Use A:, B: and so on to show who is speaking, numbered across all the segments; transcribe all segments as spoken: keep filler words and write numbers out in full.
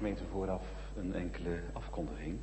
A: Gemeente, vooraf een enkele afkondiging.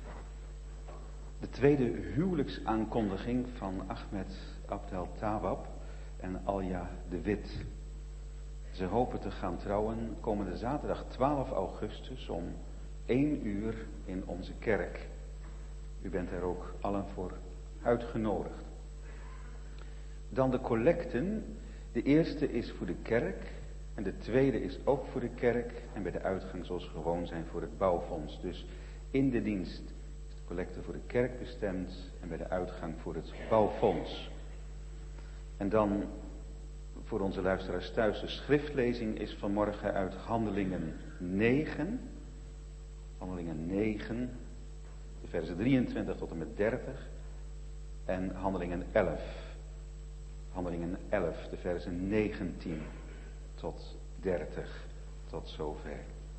A: De tweede huwelijksaankondiging van Ahmed Abdel Tawab en Alja de Wit. Ze hopen te gaan trouwen komende zaterdag twaalf augustus om één uur in onze kerk. U bent er ook allen voor uitgenodigd. Dan de collecten. De eerste is voor de kerk en de tweede is ook voor de kerk en bij de uitgang zoals gewoon zijn voor het bouwfonds. Dus in de dienst is de collecte voor de kerk bestemd en bij de uitgang voor het bouwfonds. En dan voor onze luisteraars thuis, de schriftlezing is vanmorgen uit Handelingen negen. Handelingen negen, de versen drieëntwintig tot en met dertig. En Handelingen elf. Handelingen elf, de versen negentien tot dertig. Tot zover.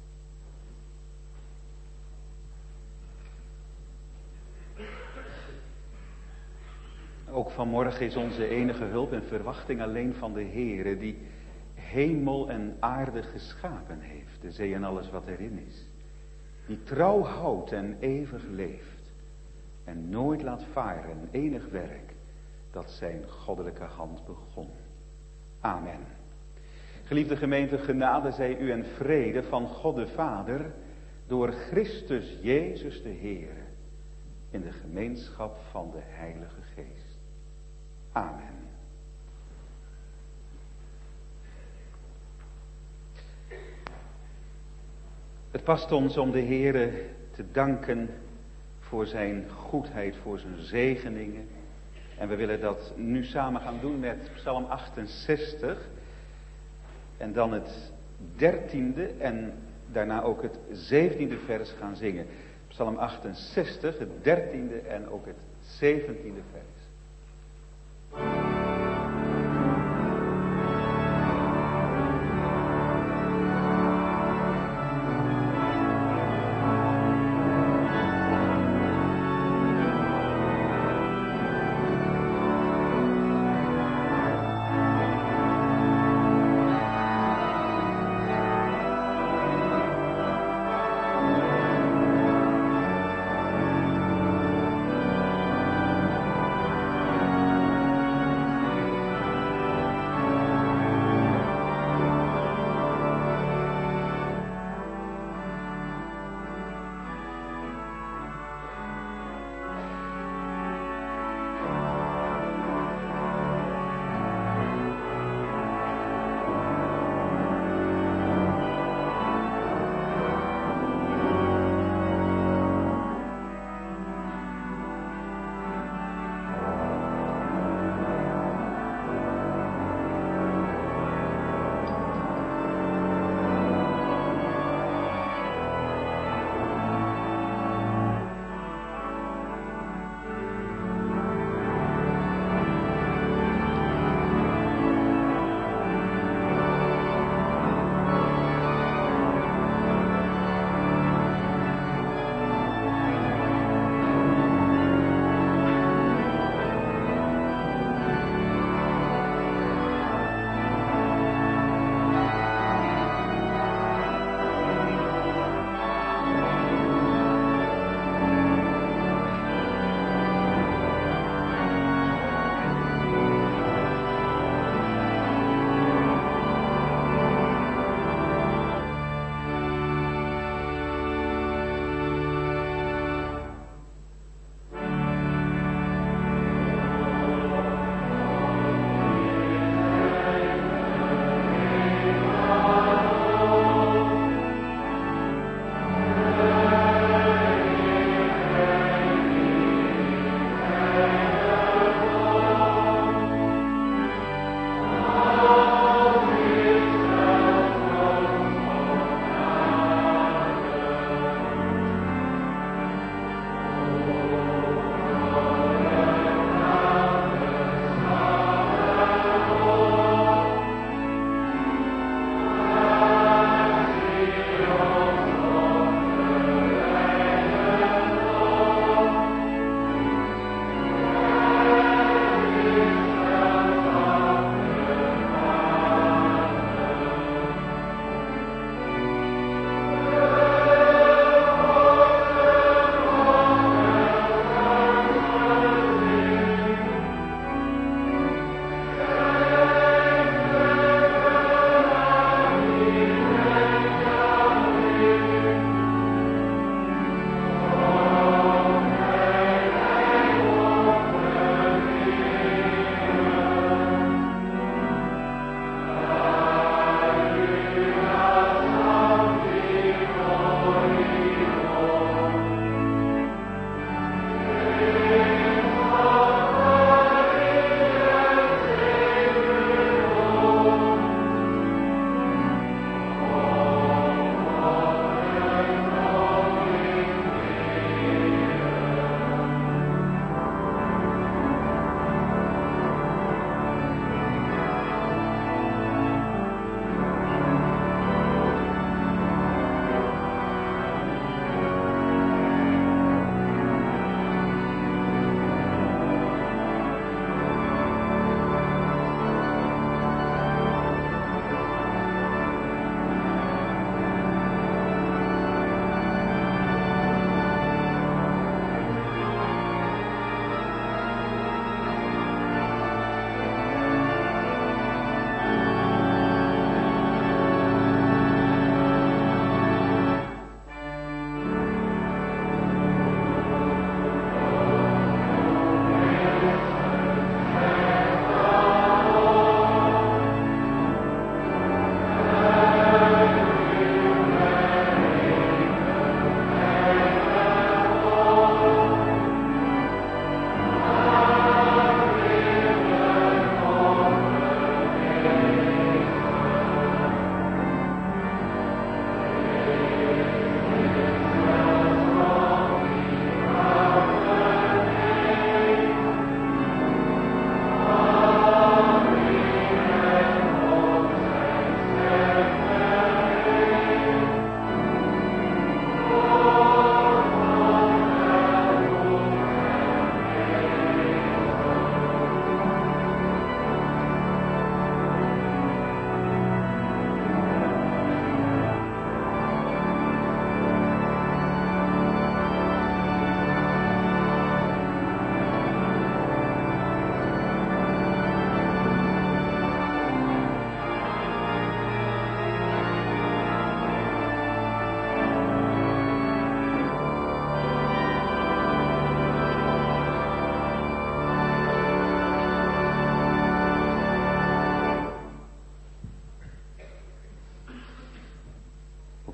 A: Ook vanmorgen is onze enige hulp en verwachting alleen van de Heere, die hemel en aarde geschapen heeft, de zee en alles wat erin is. Die trouw houdt en eeuwig leeft en nooit laat varen enig werk dat zijn goddelijke hand begon. Amen. Geliefde gemeente, genade zij u en vrede van God de Vader door Christus Jezus de Heere in de gemeenschap van de Heilige Geest. Amen. Het past ons om de Heere te danken voor zijn goedheid, voor zijn zegeningen. En we willen dat nu samen gaan doen met Psalm achtenzestig. En dan het dertiende en daarna ook het zeventiende vers gaan zingen. Psalm achtenzestig, het dertiende en ook het zeventiende vers.
B: Amen.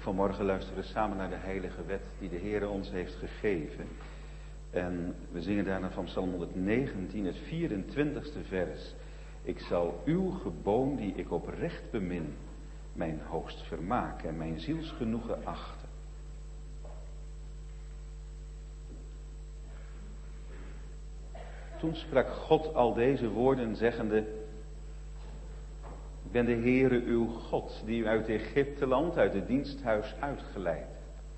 A: Vanmorgen luisteren we samen naar de heilige wet die de Heer ons heeft gegeven. En we zingen daarna van Psalm honderdnegentien, het vierentwintigste vers. Ik zal uw geboom die ik oprecht bemin, mijn hoogst vermaak en mijn zielsgenoegen achten. Toen sprak God al deze woorden zeggende: ik ben de Heere uw God, die u uit Egypteland, uit het diensthuis uitgeleid.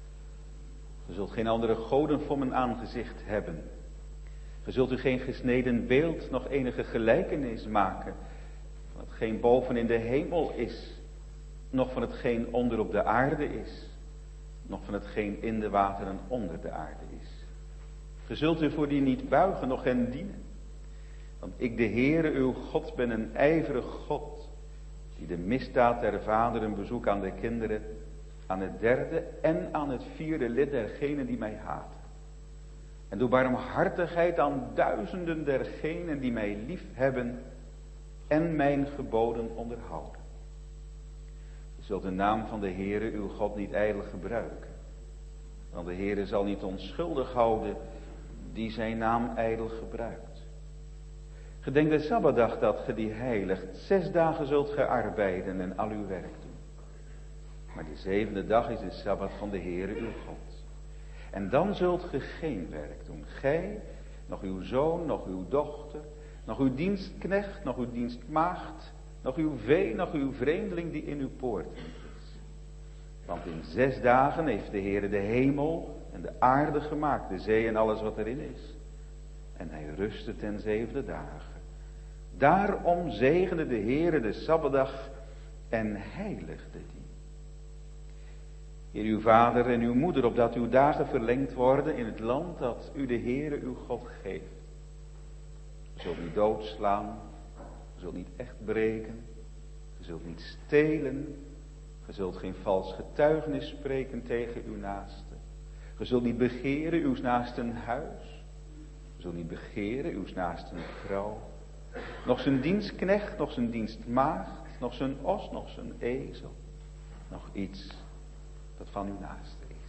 A: Ge zult geen andere goden voor mijn aangezicht hebben. Ge zult u geen gesneden beeld, nog enige gelijkenis maken van hetgeen boven in de hemel is, nog van hetgeen onder op de aarde is, nog van hetgeen in de wateren onder de aarde is. Ge zult u voor die niet buigen, noch hen dienen. Want ik, de Heere uw God, ben een ijverig God, die de misdaad der vaderen bezoekt aan de kinderen, aan het derde en aan het vierde lid dergenen die mij haten. En doe barmhartigheid aan duizenden dergenen die mij lief hebben en mijn geboden onderhouden. Je zult de naam van de Heere uw God niet ijdel gebruiken. Want de Heere zal niet onschuldig houden die zijn naam ijdel gebruikt. Gedenk de Sabbatdag dat ge die heiligt. Zes dagen zult ge arbeiden en al uw werk doen. Maar de zevende dag is de Sabbat van de Heere uw God. En dan zult ge geen werk doen. Gij, nog uw zoon, nog uw dochter, nog uw dienstknecht, nog uw dienstmaagd, nog uw vee, nog uw vreemdeling die in uw poorten is. Want in zes dagen heeft de Heere de hemel en de aarde gemaakt, de zee en alles wat erin is. En hij rustte ten zevende dagen. Daarom zegende de Heere de Sabbatdag en heiligde die. Heer uw vader en uw moeder, opdat uw dagen verlengd worden in het land dat u de Heere uw God geeft. Je zult niet doodslaan, je zult niet echt breken, je zult niet stelen, je zult geen vals getuigenis spreken tegen uw naaste. Je zult niet begeren uw naasten huis, je zult niet begeren uw naasten vrouw, nog zijn dienstknecht, nog zijn dienstmaagd, nog zijn os, nog zijn ezel, nog iets dat van uw naaste is.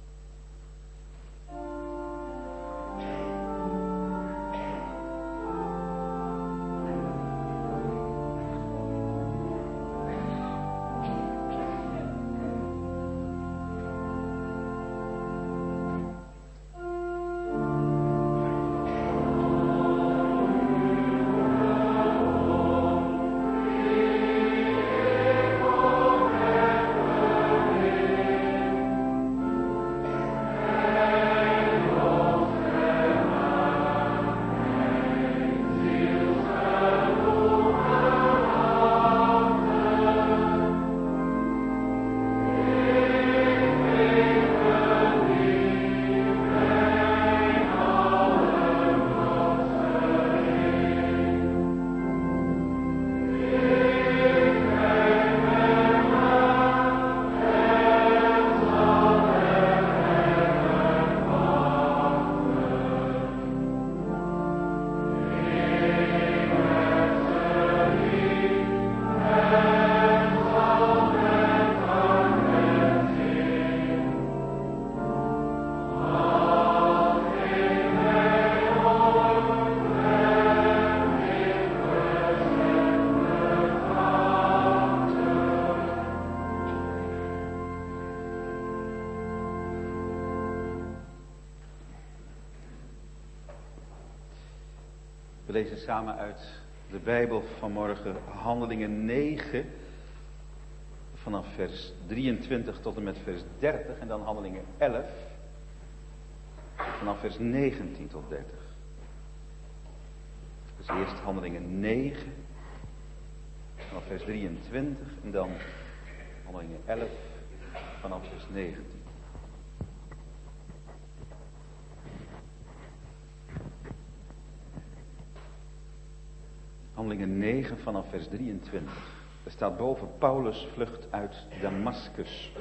A: We lezen samen uit de Bijbel vanmorgen Handelingen negen, vanaf vers drieëntwintig tot en met vers dertig. En dan Handelingen elf, vanaf vers negentien tot dertig. Dus eerst Handelingen negen, vanaf vers drieëntwintig. En dan Handelingen elf, vanaf vers negentien. Handelingen negen vanaf vers drieëntwintig. Er staat boven: Paulus vlucht uit Damaskus.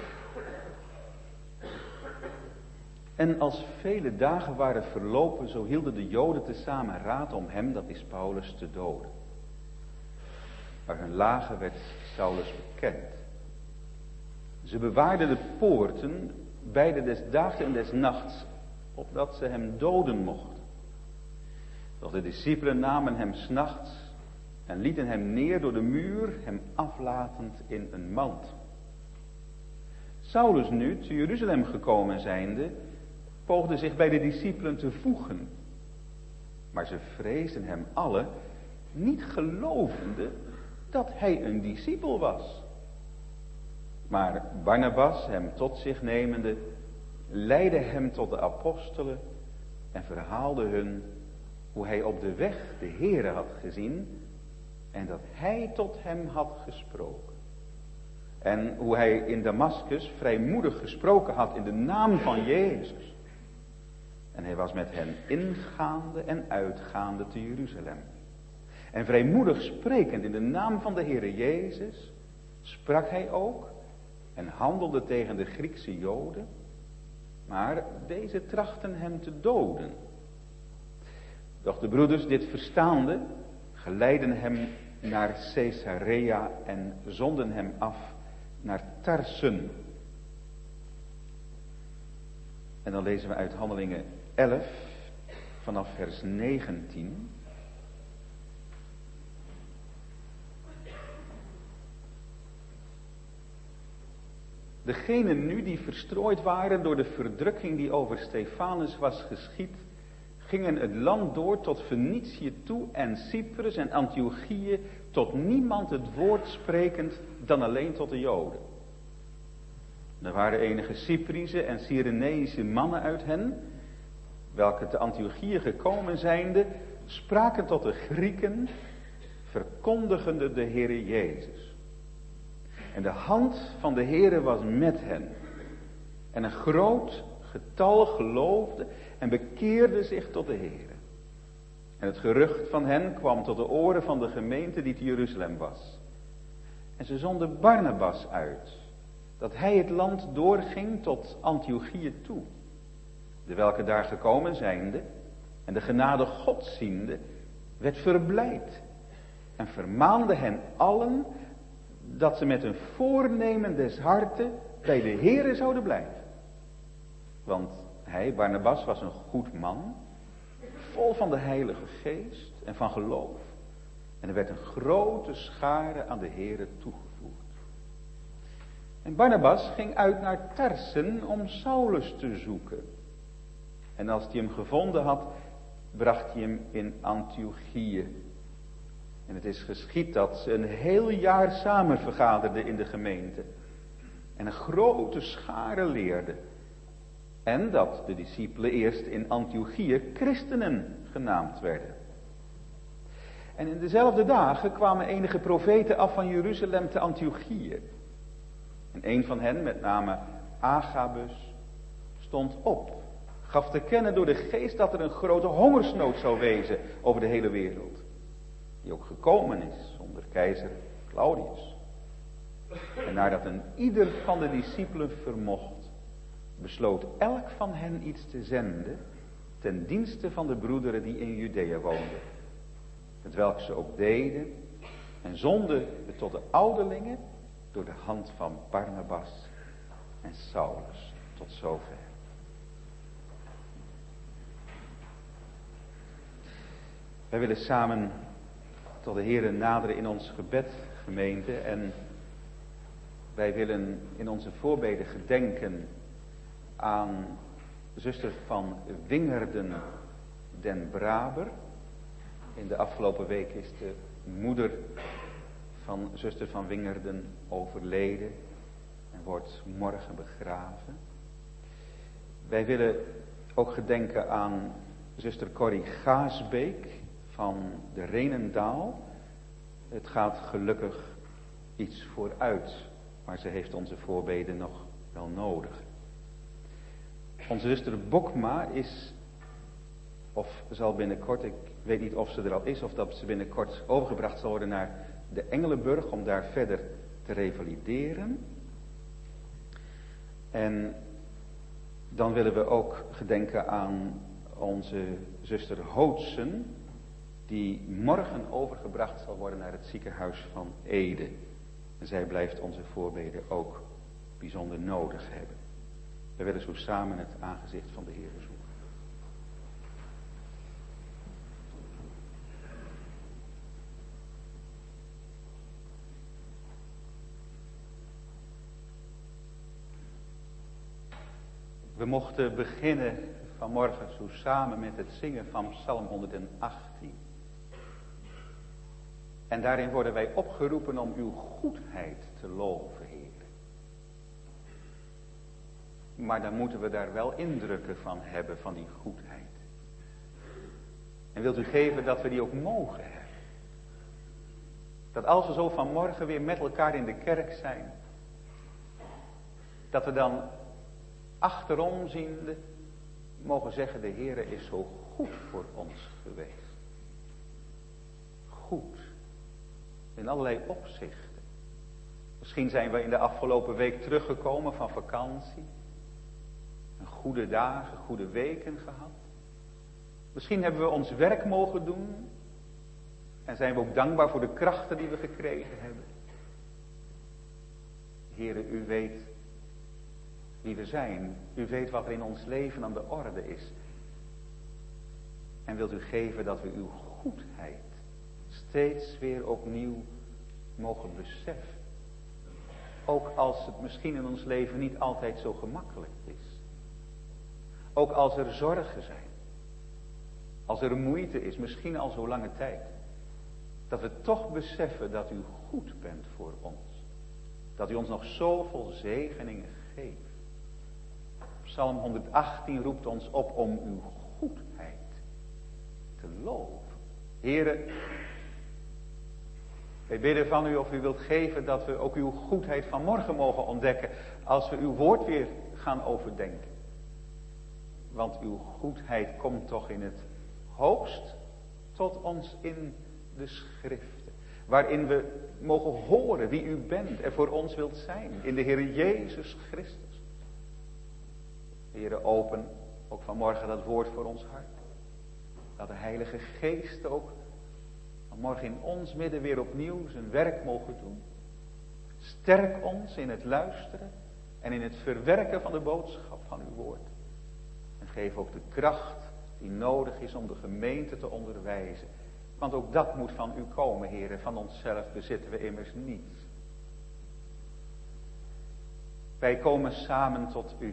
A: En als vele dagen waren verlopen, zo hielden de Joden tezamen raad om hem, dat is Paulus, te doden. Maar hun lagen werd Saulus bekend. Ze bewaarden de poorten, beide des daags en des nachts, opdat ze hem doden mochten. Doch de discipelen namen hem 's nachts en lieten hem neer door de muur, hem aflatend in een mand. Saulus nu, te Jeruzalem gekomen zijnde, poogde zich bij de discipelen te voegen. Maar ze vreesden hem allen, niet gelovende dat hij een discipel was. Maar Barnabas, hem tot zich nemende, leidde hem tot de apostelen en verhaalde hun hoe hij op de weg de Heere had gezien en dat hij tot hem had gesproken. En hoe hij in Damaskus vrijmoedig gesproken had in de naam van Jezus. En hij was met hen ingaande en uitgaande te Jeruzalem. En vrijmoedig sprekend in de naam van de Heere Jezus, sprak hij ook en handelde tegen de Griekse Joden. Maar deze trachten hem te doden. Doch de broeders, dit verstaande, geleidden hem naar Caesarea en zonden hem af naar Tarsen. En dan lezen we uit Handelingen elf, vanaf vers negentien. Degenen nu die verstrooid waren door de verdrukking die over Stefanus was geschied, gingen het land door tot Fenicië toe en Cyprus en Antiochië, tot niemand het woord sprekend dan alleen tot de Joden. Er waren enige Cyprische en Cyreneïsche mannen uit hen, welke te Antiochië gekomen zijnde, spraken tot de Grieken, verkondigende de Heere Jezus. En de hand van de Heere was met hen. En een groot getal geloofde en bekeerde zich tot de Heere. En het gerucht van hen kwam tot de oren van de gemeente die te Jeruzalem was. En ze zonden Barnabas uit, dat hij het land doorging tot Antiochië toe. De welke daar gekomen zijnde en de genade Gods ziende, werd verblijd. En vermaande hen allen dat ze met een voornemen des harten bij de Heere zouden blijven. Want hij, Barnabas, was een goed man, vol van de Heilige Geest en van geloof. En er werd een grote schare aan de Heere toegevoegd. En Barnabas ging uit naar Tarsen om Saulus te zoeken. En als hij hem gevonden had, bracht hij hem in Antiochië. En het is geschied dat ze een heel jaar samen vergaderden in de gemeente. En een grote schare leerden. En dat de discipelen eerst in Antiochië christenen genaamd werden. En in dezelfde dagen kwamen enige profeten af van Jeruzalem te Antiochië. En een van hen, met name Agabus, stond op. Gaf te kennen door de geest dat er een grote hongersnood zou wezen over de hele wereld. Die ook gekomen is onder keizer Claudius. En nadat een ieder van de discipelen vermocht, besloot elk van hen iets te zenden ten dienste van de broederen die in Judea woonden. Hetwelk ze ook deden en zonden het tot de ouderlingen door de hand van Barnabas en Saulus. Tot zover. Wij willen samen tot de Heere naderen in ons gebed, gemeente. En wij willen in onze voorbeden gedenken aan zuster van Wingerden den Braber. In de afgelopen week is de moeder van zuster van Wingerden overleden en wordt morgen begraven. Wij willen ook gedenken aan zuster Corrie Gaasbeek van de Renendaal. Het gaat gelukkig iets vooruit, maar ze heeft onze voorbeden nog wel nodig. Onze zuster Bokma is, of zal binnenkort, ik weet niet of ze er al is, of dat ze binnenkort overgebracht zal worden naar de Engelenburg om daar verder te revalideren. En dan willen we ook gedenken aan onze zuster Hootsen, die morgen overgebracht zal worden naar het ziekenhuis van Ede. En zij blijft onze voorbeden ook bijzonder nodig hebben. We willen zo samen het aangezicht van de Heer zoeken. We mochten beginnen vanmorgen zo samen met het zingen van Psalm honderdachttien. En daarin worden wij opgeroepen om uw goedheid te loven, Heer. Maar dan moeten we daar wel indrukken van hebben, van die goedheid. En wilt u geven dat we die ook mogen hebben. Dat als we zo vanmorgen weer met elkaar in de kerk zijn, dat we dan achterom ziende mogen zeggen, de Heere is zo goed voor ons geweest. Goed. In allerlei opzichten. Misschien zijn we in de afgelopen week teruggekomen van vakantie. Een goede dagen, goede weken gehad. Misschien hebben we ons werk mogen doen. En zijn we ook dankbaar voor de krachten die we gekregen hebben. Heere, u weet wie we zijn. U weet wat er in ons leven aan de orde is. En wilt u geven dat we uw goedheid steeds weer opnieuw mogen beseffen. Ook als het misschien in ons leven niet altijd zo gemakkelijk is. Ook als er zorgen zijn. Als er moeite is, misschien al zo lange tijd. Dat we toch beseffen dat u goed bent voor ons. Dat u ons nog zoveel zegeningen geeft. Psalm honderdachttien roept ons op om uw goedheid te loven. Here, wij bidden van u of u wilt geven dat we ook uw goedheid vanmorgen mogen ontdekken. Als we uw woord weer gaan overdenken. Want uw goedheid komt toch in het hoogst tot ons in de schriften. Waarin we mogen horen wie u bent en voor ons wilt zijn. In de Heer Jezus Christus. Heere, open ook vanmorgen dat woord voor ons hart. Dat de Heilige Geest ook vanmorgen in ons midden weer opnieuw zijn werk mogen doen. Sterk ons in het luisteren en in het verwerken van de boodschap van uw woord. En geef ook de kracht die nodig is om de gemeente te onderwijzen. Want ook dat moet van u komen, Heere. Van onszelf bezitten we immers niets. Wij komen samen tot u.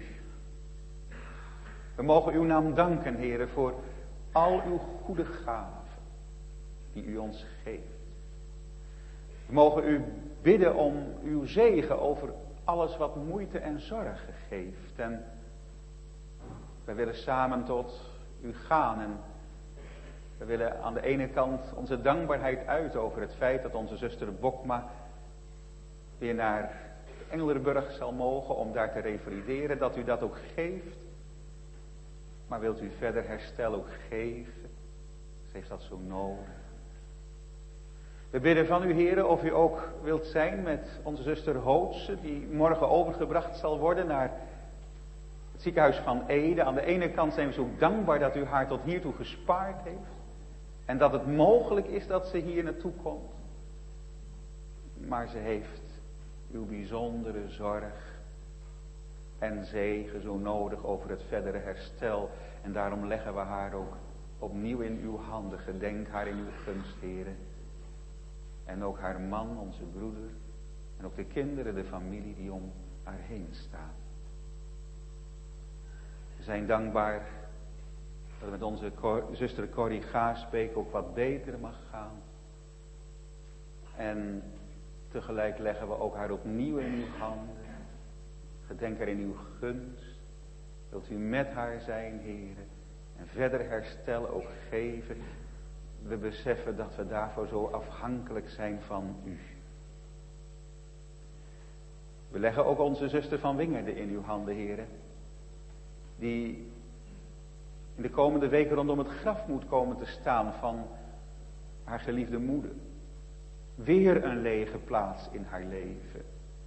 A: We mogen uw naam danken, Heere, voor al uw goede gaven die u ons geeft. We mogen u bidden om uw zegen over alles wat moeite en zorgen geeft. En wij willen samen tot u gaan en we willen aan de ene kant onze dankbaarheid uit over het feit dat onze zuster Bokma weer naar Engelenburg zal mogen om daar te revalideren, dat u dat ook geeft. Maar wilt u verder herstel ook geven? Ze heeft dat zo nodig. We bidden van u, Heere, of u ook wilt zijn met onze zuster Hootse, die morgen overgebracht zal worden naar het ziekenhuis van Ede. Aan de ene kant zijn we zo dankbaar dat u haar tot hiertoe gespaard heeft. En dat het mogelijk is dat ze hier naartoe komt. Maar ze heeft uw bijzondere zorg en zegen zo nodig over het verdere herstel. En daarom leggen we haar ook opnieuw in uw handen. Gedenk haar in uw gunst, Heere. En ook haar man, onze broeder. En ook de kinderen, de familie die om haar heen staan. We zijn dankbaar dat het met onze zuster Corrie Gaasbeek ook wat beter mag gaan. En tegelijk leggen we ook haar opnieuw in uw handen. Gedenk haar in uw gunst. Wilt u met haar zijn, Heere. En verder herstel ook geven. We beseffen dat we daarvoor zo afhankelijk zijn van u. We leggen ook onze zuster van Wingerden in uw handen, Heere. Die in de komende weken rondom het graf moet komen te staan van haar geliefde moeder. Weer een lege plaats in haar leven.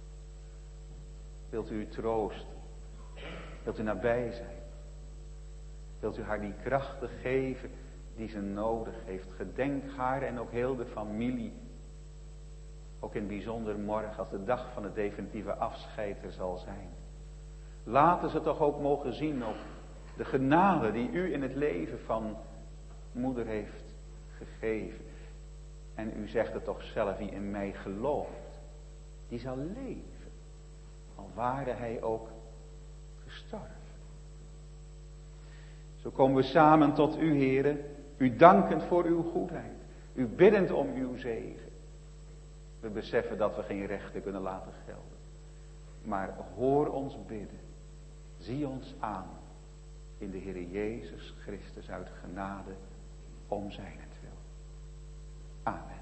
A: Wilt u troosten? Wilt u nabij zijn? Wilt u haar die krachten geven die ze nodig heeft? Gedenk haar en ook heel de familie. Ook in het bijzonder morgen als de dag van het definitieve afscheid er zal zijn. Laten ze toch ook mogen zien op de genade die u in het leven van moeder heeft gegeven. En u zegt het toch zelf, wie in mij gelooft, die zal leven. Al ware hij ook gestorven. Zo komen we samen tot u, Heere, u dankend voor uw goedheid. U biddend om uw zegen. We beseffen dat we geen rechten kunnen laten gelden. Maar hoor ons bidden. Zie ons aan. In de Heer Jezus Christus uit genade om zijnentwil. Amen.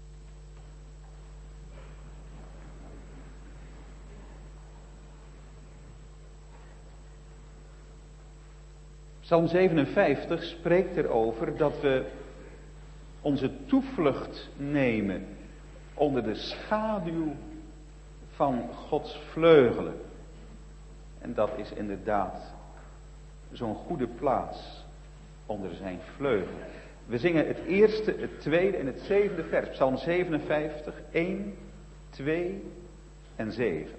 A: Psalm zevenenvijftig spreekt erover dat we onze toevlucht nemen onder de schaduw van Gods vleugelen. En dat is inderdaad zo'n goede plaats onder zijn vleugel. We zingen het eerste, het tweede en het zevende vers. Psalm zevenenvijftig, één, twee en zeven.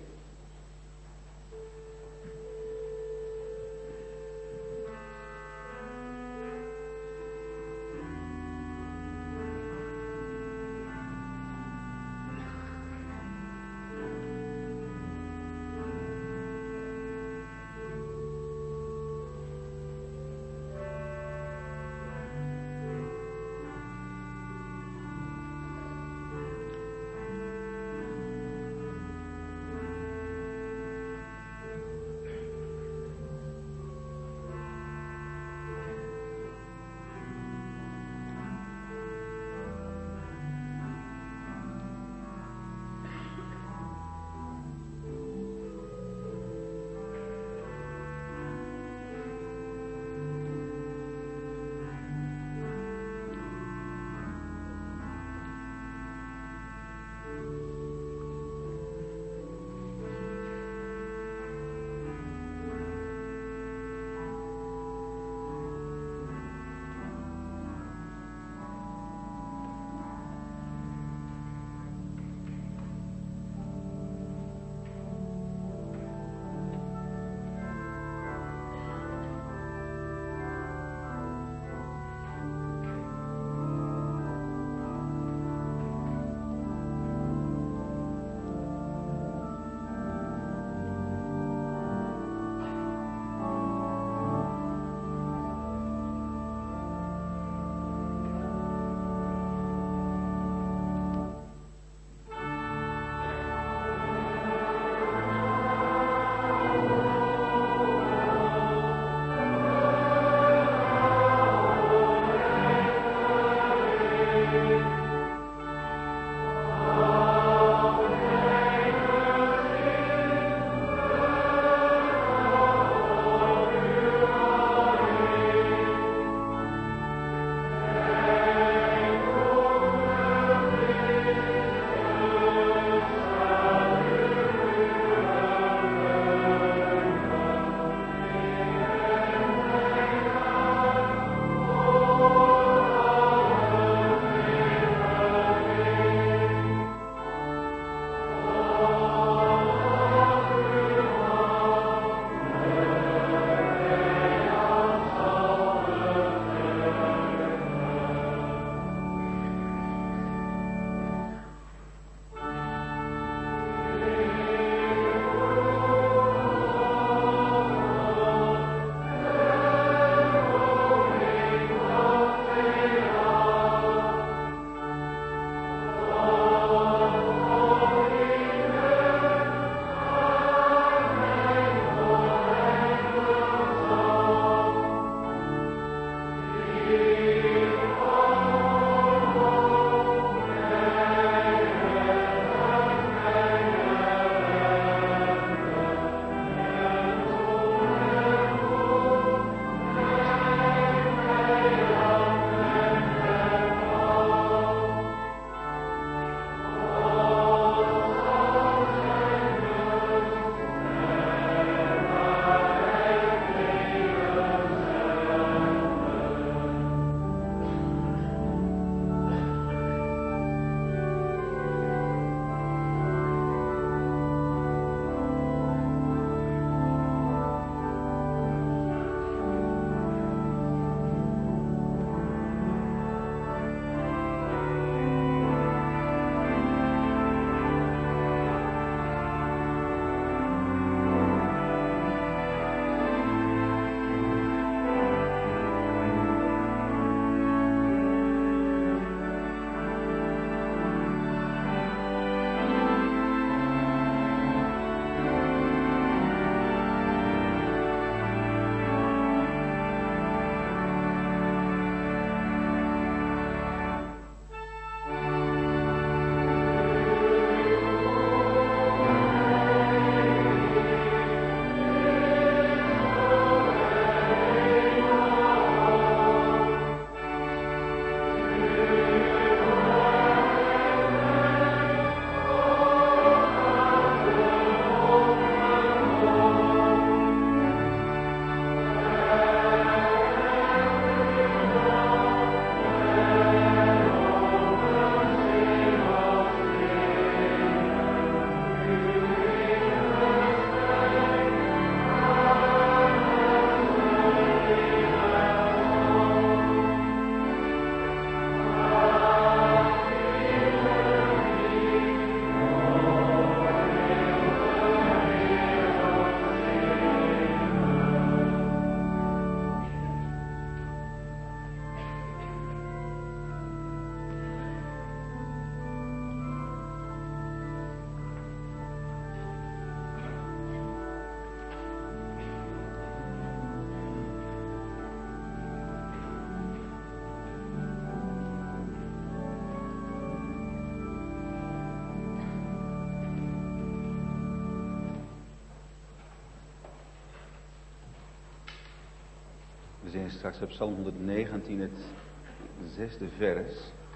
A: We zien straks op Psalm honderdnegentien het zesde vers.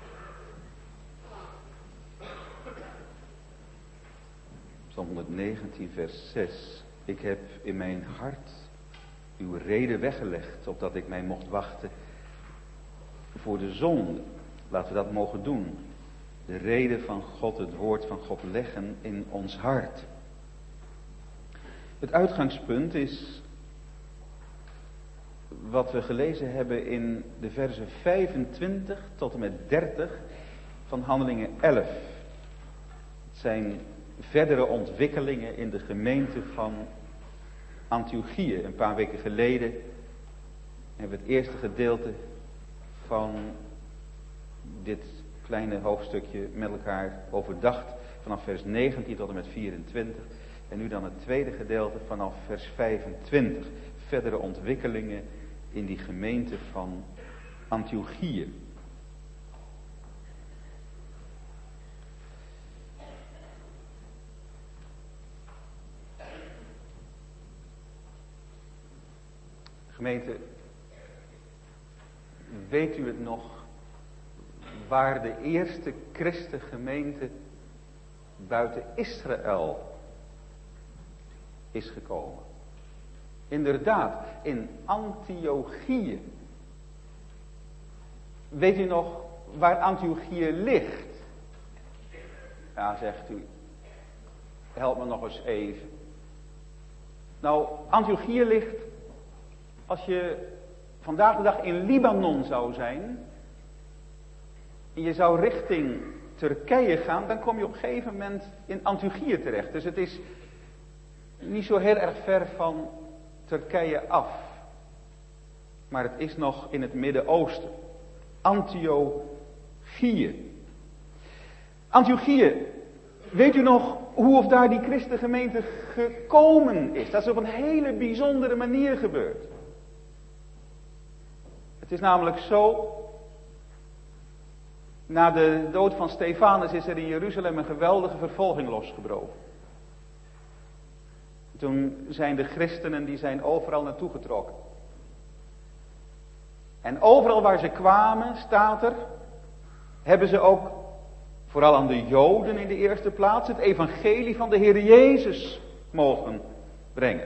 A: Psalm honderdnegentien vers zes. Ik heb in mijn hart uw reden weggelegd, opdat ik mij mocht wachten voor de zon. Laten we dat mogen doen. De reden van God, het woord van God leggen in ons hart. Het uitgangspunt is wat we gelezen hebben in de versen vijfentwintig tot en met dertig van Handelingen elf. Het zijn verdere ontwikkelingen in de gemeente van Antiochië. Een paar weken geleden hebben we het eerste gedeelte van dit kleine hoofdstukje met elkaar overdacht. Vanaf vers negentien tot en met vierentwintig. En nu dan het tweede gedeelte vanaf vers vijfentwintig. Verdere ontwikkelingen in die gemeente van Antiochië. Gemeente, weet u het nog, waar de eerste christengemeente buiten Israël is gekomen? Inderdaad, in Antiochië. Weet u nog waar Antiochië ligt? Ja, zegt u, help me nog eens even. Nou, Antiochië ligt, als je vandaag de dag in Libanon zou zijn, en je zou richting Turkije gaan, dan kom je op een gegeven moment in Antiochië terecht. Dus het is niet zo heel erg ver van Turkije af. Maar het is nog in het Midden-Oosten. Antiochië. Antiochië. Weet u nog hoe of daar die christengemeente gekomen is? Dat is op een hele bijzondere manier gebeurd. Het is namelijk zo. Na de dood van Stefanus is er in Jeruzalem een geweldige vervolging losgebroken. Toen zijn de christenen, die zijn overal naartoe getrokken. En overal waar ze kwamen, staat er, hebben ze ook, vooral aan de Joden in de eerste plaats, het evangelie van de Heer Jezus mogen brengen.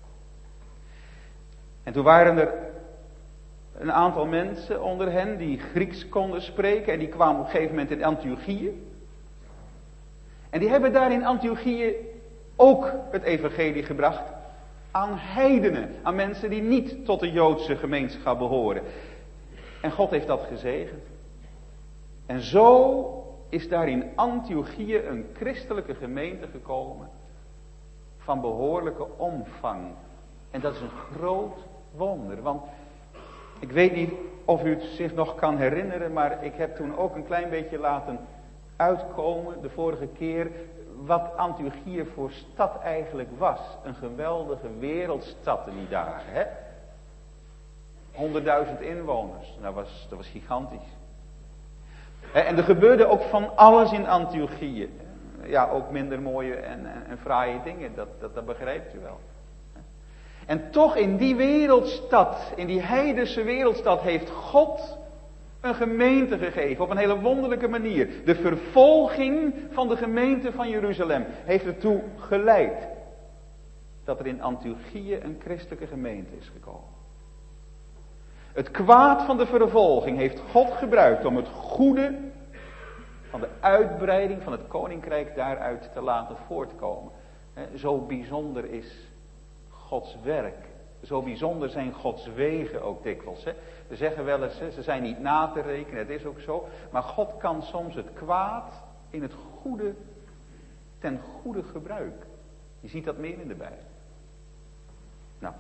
A: En toen waren er een aantal mensen onder hen die Grieks konden spreken. En die kwamen op een gegeven moment in Antiochië. En die hebben daar in Antiochië ook het evangelie gebracht aan heidenen. Aan mensen die niet tot de Joodse gemeenschap behoren. En God heeft dat gezegend. En zo is daar in Antiochië een christelijke gemeente gekomen. Van behoorlijke omvang. En dat is een groot wonder. Want ik weet niet of u het zich nog kan herinneren, maar ik heb toen ook een klein beetje laten uitkomen, de vorige keer, wat Antiochië voor stad eigenlijk was. Een geweldige wereldstad in die dagen, hè? honderdduizend inwoners, dat was, dat was gigantisch. En er gebeurde ook van alles in Antiochië. Ja, ook minder mooie en, en, en fraaie dingen, dat, dat, dat begrijpt u wel. En toch in die wereldstad, in die heidense wereldstad, heeft God een gemeente gegeven. Op een hele wonderlijke manier. De vervolging van de gemeente van Jeruzalem heeft ertoe geleid dat er in Antiochië een christelijke gemeente is gekomen. Het kwaad van de vervolging heeft God gebruikt om het goede van de uitbreiding van het koninkrijk daaruit te laten voortkomen. Zo bijzonder is Gods werk. Zo bijzonder zijn Gods wegen ook dikwijls. Hè. We zeggen wel eens, hè, ze zijn niet na te rekenen, het is ook zo. Maar God kan soms het kwaad in het goede, ten goede gebruiken. Je ziet dat meer in de Bijbel. Nou.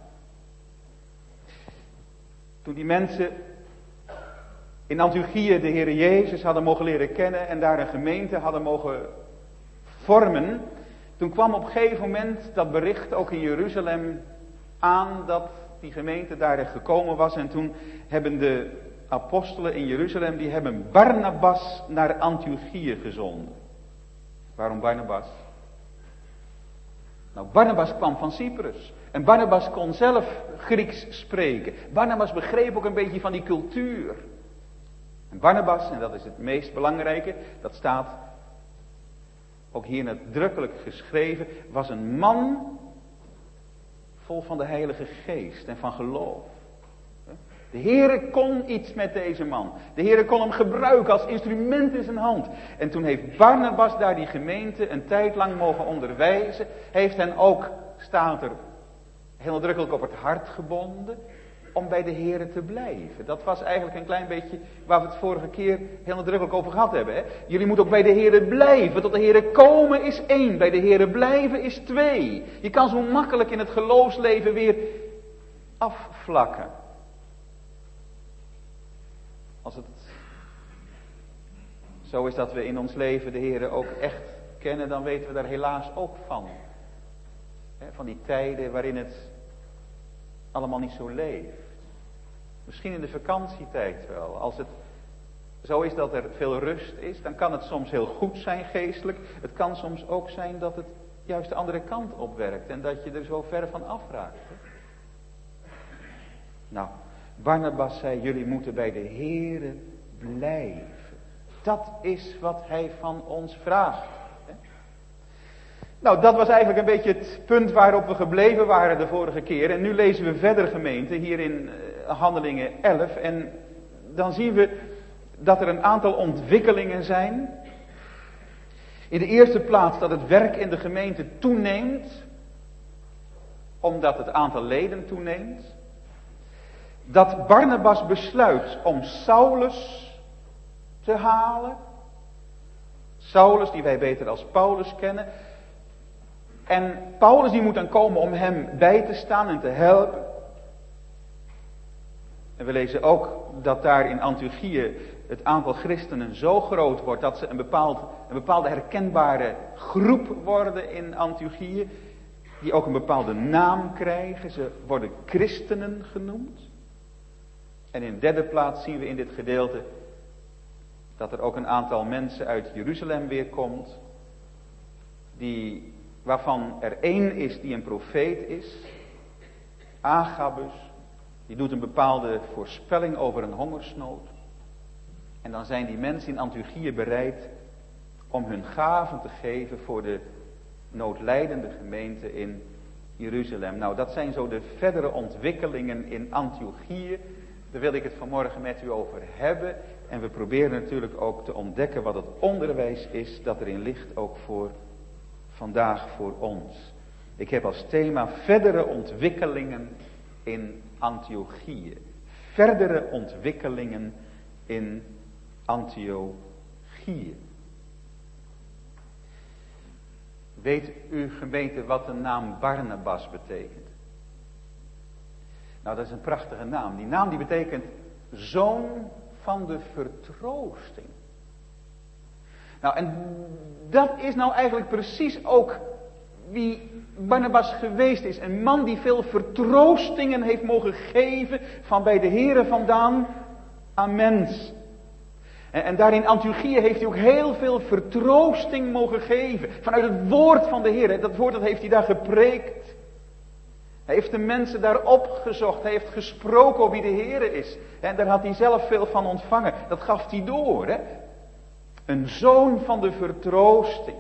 A: Toen die mensen in Antiochië de Heer Jezus hadden mogen leren kennen en daar een gemeente hadden mogen vormen, toen kwam op een gegeven moment dat bericht ook in Jeruzalem aan dat die gemeente daar gekomen was. En toen hebben de apostelen in Jeruzalem, die hebben Barnabas naar Antiochië gezonden. Waarom Barnabas? Nou, Barnabas kwam van Cyprus. En Barnabas kon zelf Grieks spreken. Barnabas begreep ook een beetje van die cultuur. En Barnabas, en dat is het meest belangrijke, dat staat ook hier nadrukkelijk geschreven, was een man vol van de Heilige Geest en van geloof. De Heere kon iets met deze man. De Heere kon hem gebruiken als instrument in zijn hand. En toen heeft Barnabas daar die gemeente een tijd lang mogen onderwijzen. Hij heeft hen ook, staat er, heel nadrukkelijk op het hart gebonden om bij de Heere te blijven. Dat was eigenlijk een klein beetje waar we het vorige keer heel nadrukkelijk over gehad hebben. Hè? Jullie moeten ook bij de Heere blijven. Tot de Heere komen is één. Bij de Heere blijven is twee. Je kan zo makkelijk in het geloofsleven weer afvlakken. Als het zo is dat we in ons leven de Heere ook echt kennen, dan weten we daar helaas ook van. Hè? Van die tijden waarin het allemaal niet zo leeft. Misschien in de vakantietijd wel. Als het zo is dat er veel rust is, dan kan het soms heel goed zijn geestelijk. Het kan soms ook zijn dat het juist de andere kant opwerkt en dat je er zo ver van afraakt. Hè? Nou, Barnabas zei, jullie moeten bij de Heere blijven. Dat is wat hij van ons vraagt. Hè? Nou, dat was eigenlijk een beetje het punt waarop we gebleven waren de vorige keer. En nu lezen we verder, gemeente, hier in uh, Handelingen elf. En dan zien we dat er een aantal ontwikkelingen zijn. In de eerste plaats dat het werk in de gemeente toeneemt. Omdat het aantal leden toeneemt. Dat Barnabas besluit om Saulus te halen. Saulus, die wij beter als Paulus kennen. En Paulus die moet dan komen om hem bij te staan en te helpen. En we lezen ook dat daar in Antiochië het aantal christenen zo groot wordt dat ze een, bepaald, een bepaalde herkenbare groep worden in Antiochië. Die ook een bepaalde naam krijgen. Ze worden christenen genoemd. En in derde plaats zien we in dit gedeelte dat er ook een aantal mensen uit Jeruzalem weer komt. Die, waarvan er één is die een profeet is. Agabus. Die doet een bepaalde voorspelling over een hongersnood. En dan zijn die mensen in Antiochië bereid om hun gaven te geven voor de noodlijdende gemeente in Jeruzalem. Nou, dat zijn zo de verdere ontwikkelingen in Antiochië. Daar wil ik het vanmorgen met u over hebben. En we proberen natuurlijk ook te ontdekken wat het onderwijs is dat erin ligt, ook voor vandaag voor ons. Ik heb als thema verdere ontwikkelingen in Antiochië. Verdere ontwikkelingen in Antiochië. Weet u, gemeente, wat de naam Barnabas betekent? Nou, dat is een prachtige naam. Die naam die betekent zoon van de vertroosting. Nou, en dat is nou eigenlijk precies ook wie Barnabas geweest is. Een man die veel vertroostingen heeft mogen geven van bij de Here vandaan aan mens. En, en daar in Antiochië heeft hij ook heel veel vertroosting mogen geven. Vanuit het woord van de Heer. Dat woord dat heeft hij daar gepreekt. Hij heeft de mensen daar opgezocht. Hij heeft gesproken over wie de Heer is. En daar had hij zelf veel van ontvangen. Dat gaf hij door. Hè? Een zoon van de vertroosting.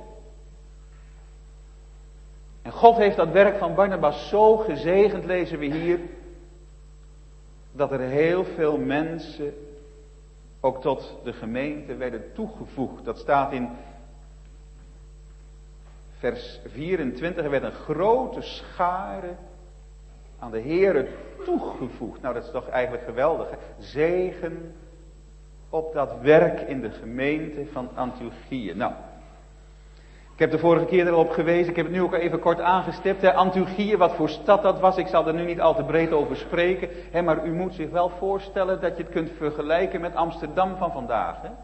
A: En God heeft dat werk van Barnabas zo gezegend, lezen we hier, dat er heel veel mensen ook tot de gemeente werden toegevoegd. Dat staat in vers vierentwintig. Er werd een grote schare aan de Heere toegevoegd. Nou, dat is toch eigenlijk geweldig. Hè? Zegen op dat werk in de gemeente van Antiochië. Nou, ik heb de vorige keer er al op gewezen. Ik heb het nu ook even kort aangestipt. Hè? Antiochië, wat voor stad dat was. Ik zal er nu niet al te breed over spreken. Hè? Maar u moet zich wel voorstellen dat je het kunt vergelijken met Amsterdam van vandaag. Hè?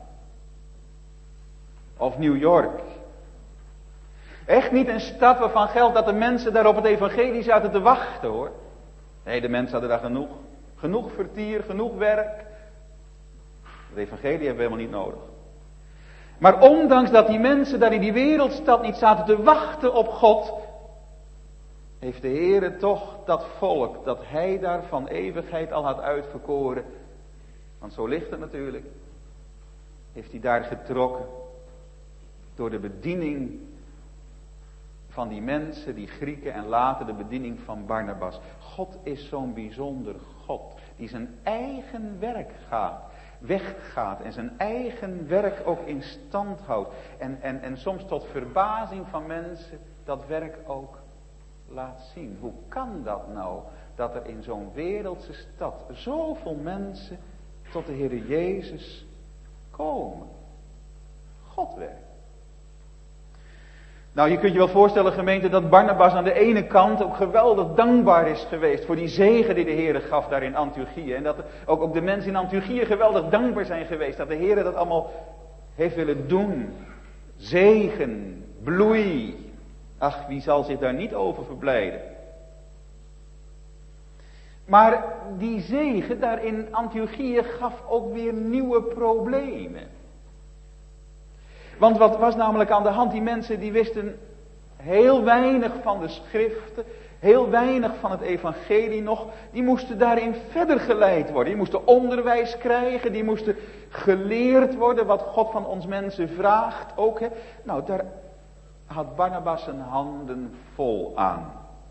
A: Of New York. Echt niet een stad waarvan geldt dat de mensen daar op het evangelie zaten te wachten, hoor. Nee, de mensen hadden daar genoeg. Genoeg vertier, genoeg werk. Het evangelie hebben we helemaal niet nodig. Maar ondanks dat die mensen daar in die wereldstad niet zaten te wachten op God, heeft de Heere toch dat volk, dat hij daar van eeuwigheid al had uitverkoren, want zo ligt het natuurlijk, heeft hij daar getrokken door de bediening van die mensen, die Grieken en later de bediening van Barnabas. God is zo'n bijzonder God, die zijn eigen werk gaat, weggaat en zijn eigen werk ook in stand houdt. En, en, en soms tot verbazing van mensen dat werk ook laat zien. Hoe kan dat nou, dat er in zo'n wereldse stad zoveel mensen tot de Heer Jezus komen? God werkt. Nou, je kunt je wel voorstellen, gemeente, dat Barnabas aan de ene kant ook geweldig dankbaar is geweest voor die zegen die de Heer gaf daar in Antiochië. En dat ook, ook de mensen in Antiochië geweldig dankbaar zijn geweest dat de Heer dat allemaal heeft willen doen. Zegen, bloei. Ach, wie zal zich daar niet over verblijden. Maar die zegen daar in Antiochië gaf ook weer nieuwe problemen. Want wat was namelijk aan de hand? Die mensen die wisten heel weinig van de schriften, heel weinig van het evangelie nog. Die moesten daarin verder geleid worden. Die moesten onderwijs krijgen, die moesten geleerd worden wat God van ons mensen vraagt ook. Hè. Nou, daar had Barnabas zijn handen vol aan.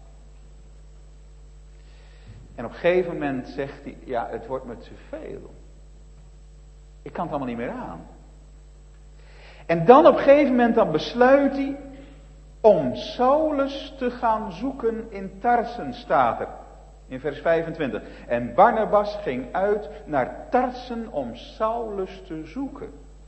A: En op een gegeven moment zegt hij, ja, het wordt me te veel. Ik kan het allemaal niet meer aan. En dan op een gegeven moment dan besluit hij om Saulus te gaan zoeken in Tarsen, staat er. In vers vijfentwintig. En Barnabas ging uit naar Tarsen om Saulus te zoeken.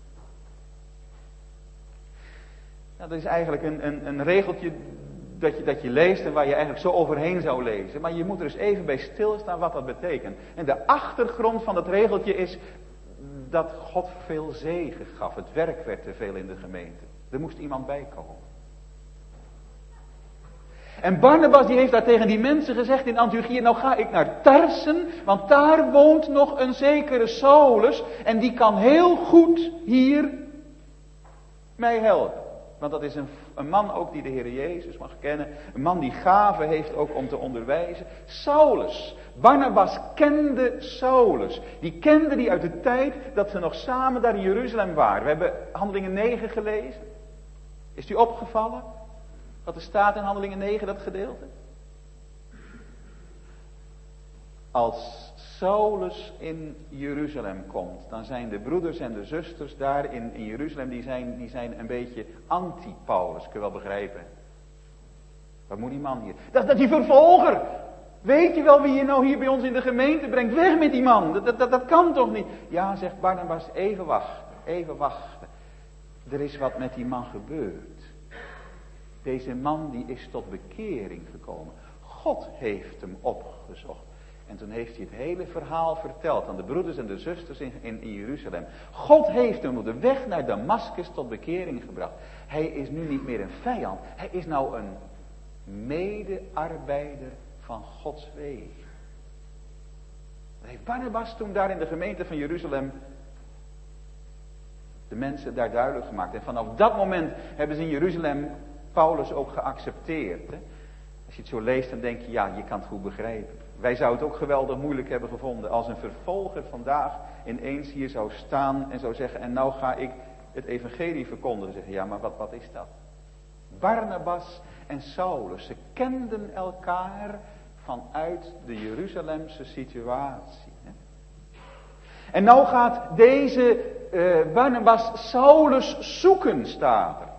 A: Nou, dat is eigenlijk een, een, een regeltje dat je, dat je leest en waar je eigenlijk zo overheen zou lezen. Maar je moet er eens even bij stilstaan wat dat betekent. En de achtergrond van dat regeltje is dat God veel zegen gaf. Het werk werd te veel in de gemeente. Er moest iemand bij komen. En Barnabas die heeft daar tegen die mensen gezegd in Antiochië, nou ga ik naar Tarsen, want daar woont nog een zekere Saulus en die kan heel goed hier mij helpen. Want dat is een, een man ook die de Heer Jezus mag kennen. Een man die gaven heeft ook om te onderwijzen. Saulus. Barnabas kende Saulus. Die kende die uit de tijd dat ze nog samen daar in Jeruzalem waren. We hebben Handelingen negen gelezen. Is u opgevallen? Wat er staat in Handelingen negen, dat gedeelte? Als Saulus in Jeruzalem komt, dan zijn de broeders en de zusters daar in, in Jeruzalem, die zijn, die zijn een beetje anti-Paulus, kun je wel begrijpen. Wat moet die man hier? Dat is dat die vervolger. Weet je wel wie je nou hier bij ons in de gemeente brengt? Weg met die man, dat, dat, dat kan toch niet? Ja, zegt Barnabas, even wachten, even wachten. Er is wat met die man gebeurd. Deze man die is tot bekering gekomen. God heeft hem opgezocht. En toen heeft hij het hele verhaal verteld aan de broeders en de zusters in, in, in Jeruzalem. God heeft hem op de weg naar Damaskus tot bekering gebracht. Hij is nu niet meer een vijand. Hij is nou een medearbeider van Gods wegen. Dat heeft Barnabas toen daar in de gemeente van Jeruzalem de mensen daar duidelijk gemaakt. En vanaf dat moment hebben ze in Jeruzalem Paulus ook geaccepteerd. Hè? Als je het zo leest, dan denk je, ja, je kan het goed begrijpen. Wij zouden het ook geweldig moeilijk hebben gevonden als een vervolger vandaag ineens hier zou staan en zou zeggen, en nou ga ik het evangelie verkondigen. Zeggen, ja, maar wat, wat is dat? Barnabas en Saulus, ze kenden elkaar vanuit de Jeruzalemse situatie. Hè? En nou gaat deze uh, Barnabas Saulus zoeken, staat er.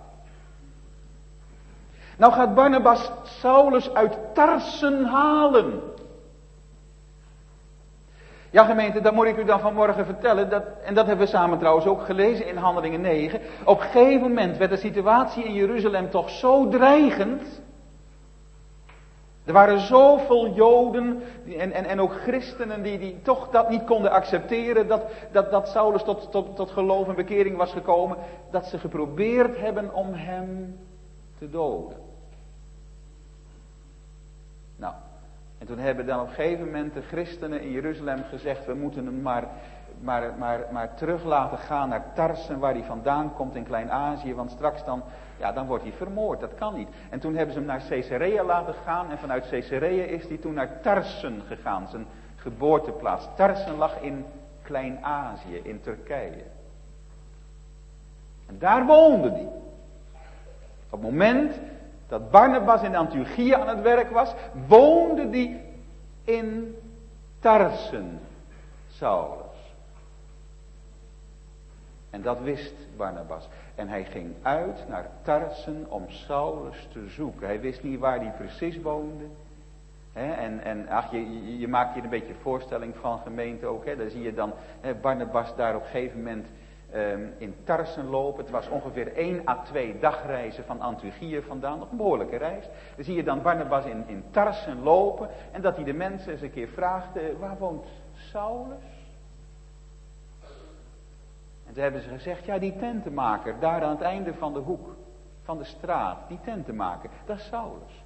A: Nou gaat Barnabas Saulus uit Tarsen halen. Ja, gemeente, dat moet ik u dan vanmorgen vertellen. Dat, en dat hebben we samen trouwens ook gelezen in Handelingen negen. Op een gegeven moment werd de situatie in Jeruzalem toch zo dreigend. Er waren zoveel Joden en, en, en ook christenen die, die toch dat niet konden accepteren. Dat, dat, dat Saulus tot, tot, tot geloof en bekering was gekomen. Dat ze geprobeerd hebben om hem te doden. Nou, en toen hebben dan op een gegeven moment de christenen in Jeruzalem gezegd, we moeten hem maar maar, maar, maar terug laten gaan naar Tarsen, waar hij vandaan komt in Klein-Azië. Want straks dan, ja, dan wordt hij vermoord. Dat kan niet. En toen hebben ze hem naar Caesarea laten gaan. En vanuit Caesarea is hij toen naar Tarsen gegaan. Zijn geboorteplaats. Tarsen lag in Klein-Azië, in Turkije. En daar woonde hij. Op het moment dat Barnabas in Antiochië aan het werk was, woonde hij in Tarsen, Saulus. En dat wist Barnabas. En hij ging uit naar Tarsen om Saulus te zoeken. Hij wist niet waar hij precies woonde. He, en, en ach, je, je maakt je een beetje voorstelling van gemeente ook. He. Daar zie je dan he, Barnabas daar op een gegeven moment um, in Tarsen lopen. Het was ongeveer één à twee dagreizen van Antiochië vandaan. Nog een behoorlijke reis. Dan zie je dan Barnabas in, in Tarsen lopen. En dat hij de mensen eens een keer vraagt, uh, waar woont Saulus? En toen hebben ze gezegd, ja, die tentenmaker, daar aan het einde van de hoek, van de straat, die tentenmaker, dat is Saulus.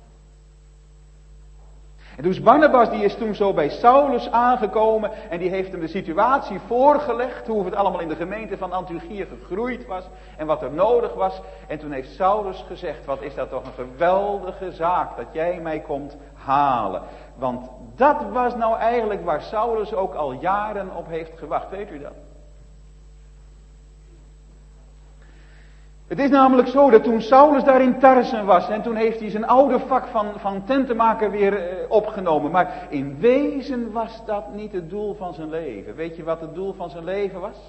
A: En dus Barnabas, die is toen zo bij Saulus aangekomen en die heeft hem de situatie voorgelegd, hoe het allemaal in de gemeente van Antiochië gegroeid was en wat er nodig was. En toen heeft Saulus gezegd, wat is dat toch een geweldige zaak dat jij mij komt halen. Want dat was nou eigenlijk waar Saulus ook al jaren op heeft gewacht, weet u dat? Het is namelijk zo dat toen Saulus daar in Tarsen was en toen heeft hij zijn oude vak van, van tentenmaker weer eh, opgenomen. Maar in wezen was dat niet het doel van zijn leven. Weet je wat het doel van zijn leven was?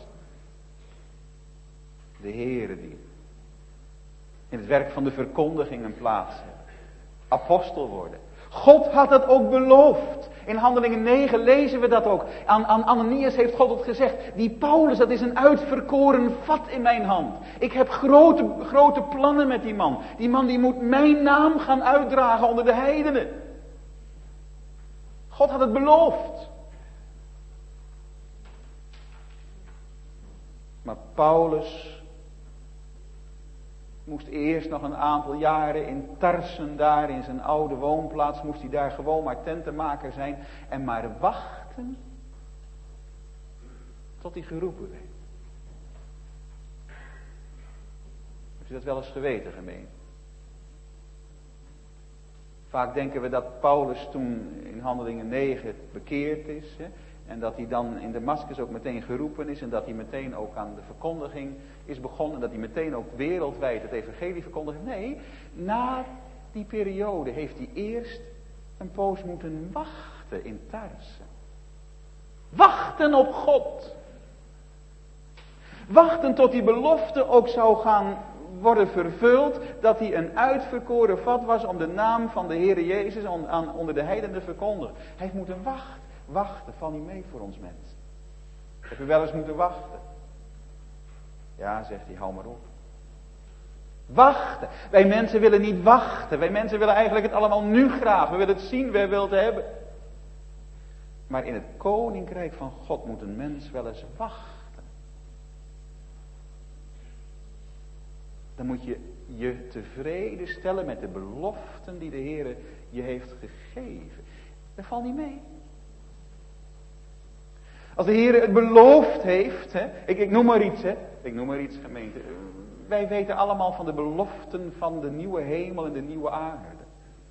A: De Here dienen. In het werk van de verkondiging een plaats hebben. Apostel worden. God had dat ook beloofd. In Handelingen negen lezen we dat ook. Aan, aan Ananias heeft God het gezegd. Die Paulus, dat is een uitverkoren vat in mijn hand. Ik heb grote, grote plannen met die man. Die man die moet mijn naam gaan uitdragen onder de heidenen. God had het beloofd. Maar Paulus moest eerst nog een aantal jaren in Tarsen, daar in zijn oude woonplaats, moest hij daar gewoon maar tentenmaker zijn en maar wachten tot hij geroepen werd. Heeft u dat wel eens geweten, gemeente? Vaak denken we dat Paulus toen in Handelingen negen bekeerd is, hè, en dat hij dan in Damascus ook meteen geroepen is en dat hij meteen ook aan de verkondiging is begonnen. En dat hij meteen ook wereldwijd het evangelie verkondigt. Nee, na die periode heeft hij eerst een poos moeten wachten in Tarsen. Wachten op God. Wachten tot die belofte ook zou gaan worden vervuld. Dat hij een uitverkoren vat was om de naam van de Heere Jezus on, aan, onder de heidenen te verkondigen. Hij heeft moeten wachten. Wachten, val niet mee voor ons mensen. Heb u wel eens moeten wachten? Ja, zegt hij, hou maar op. Wachten. Wij mensen willen niet wachten. Wij mensen willen eigenlijk het allemaal nu graag. We willen het zien, wij willen het hebben. Maar in het koninkrijk van God moet een mens wel eens wachten. Dan moet je je tevreden stellen met de beloften die de Heer je heeft gegeven. Dat valt niet mee. Als de Heer het beloofd heeft, hè, ik, ik noem maar iets, hè, ik noem maar iets gemeente. Wij weten allemaal van de beloften van de nieuwe hemel en de nieuwe aarde.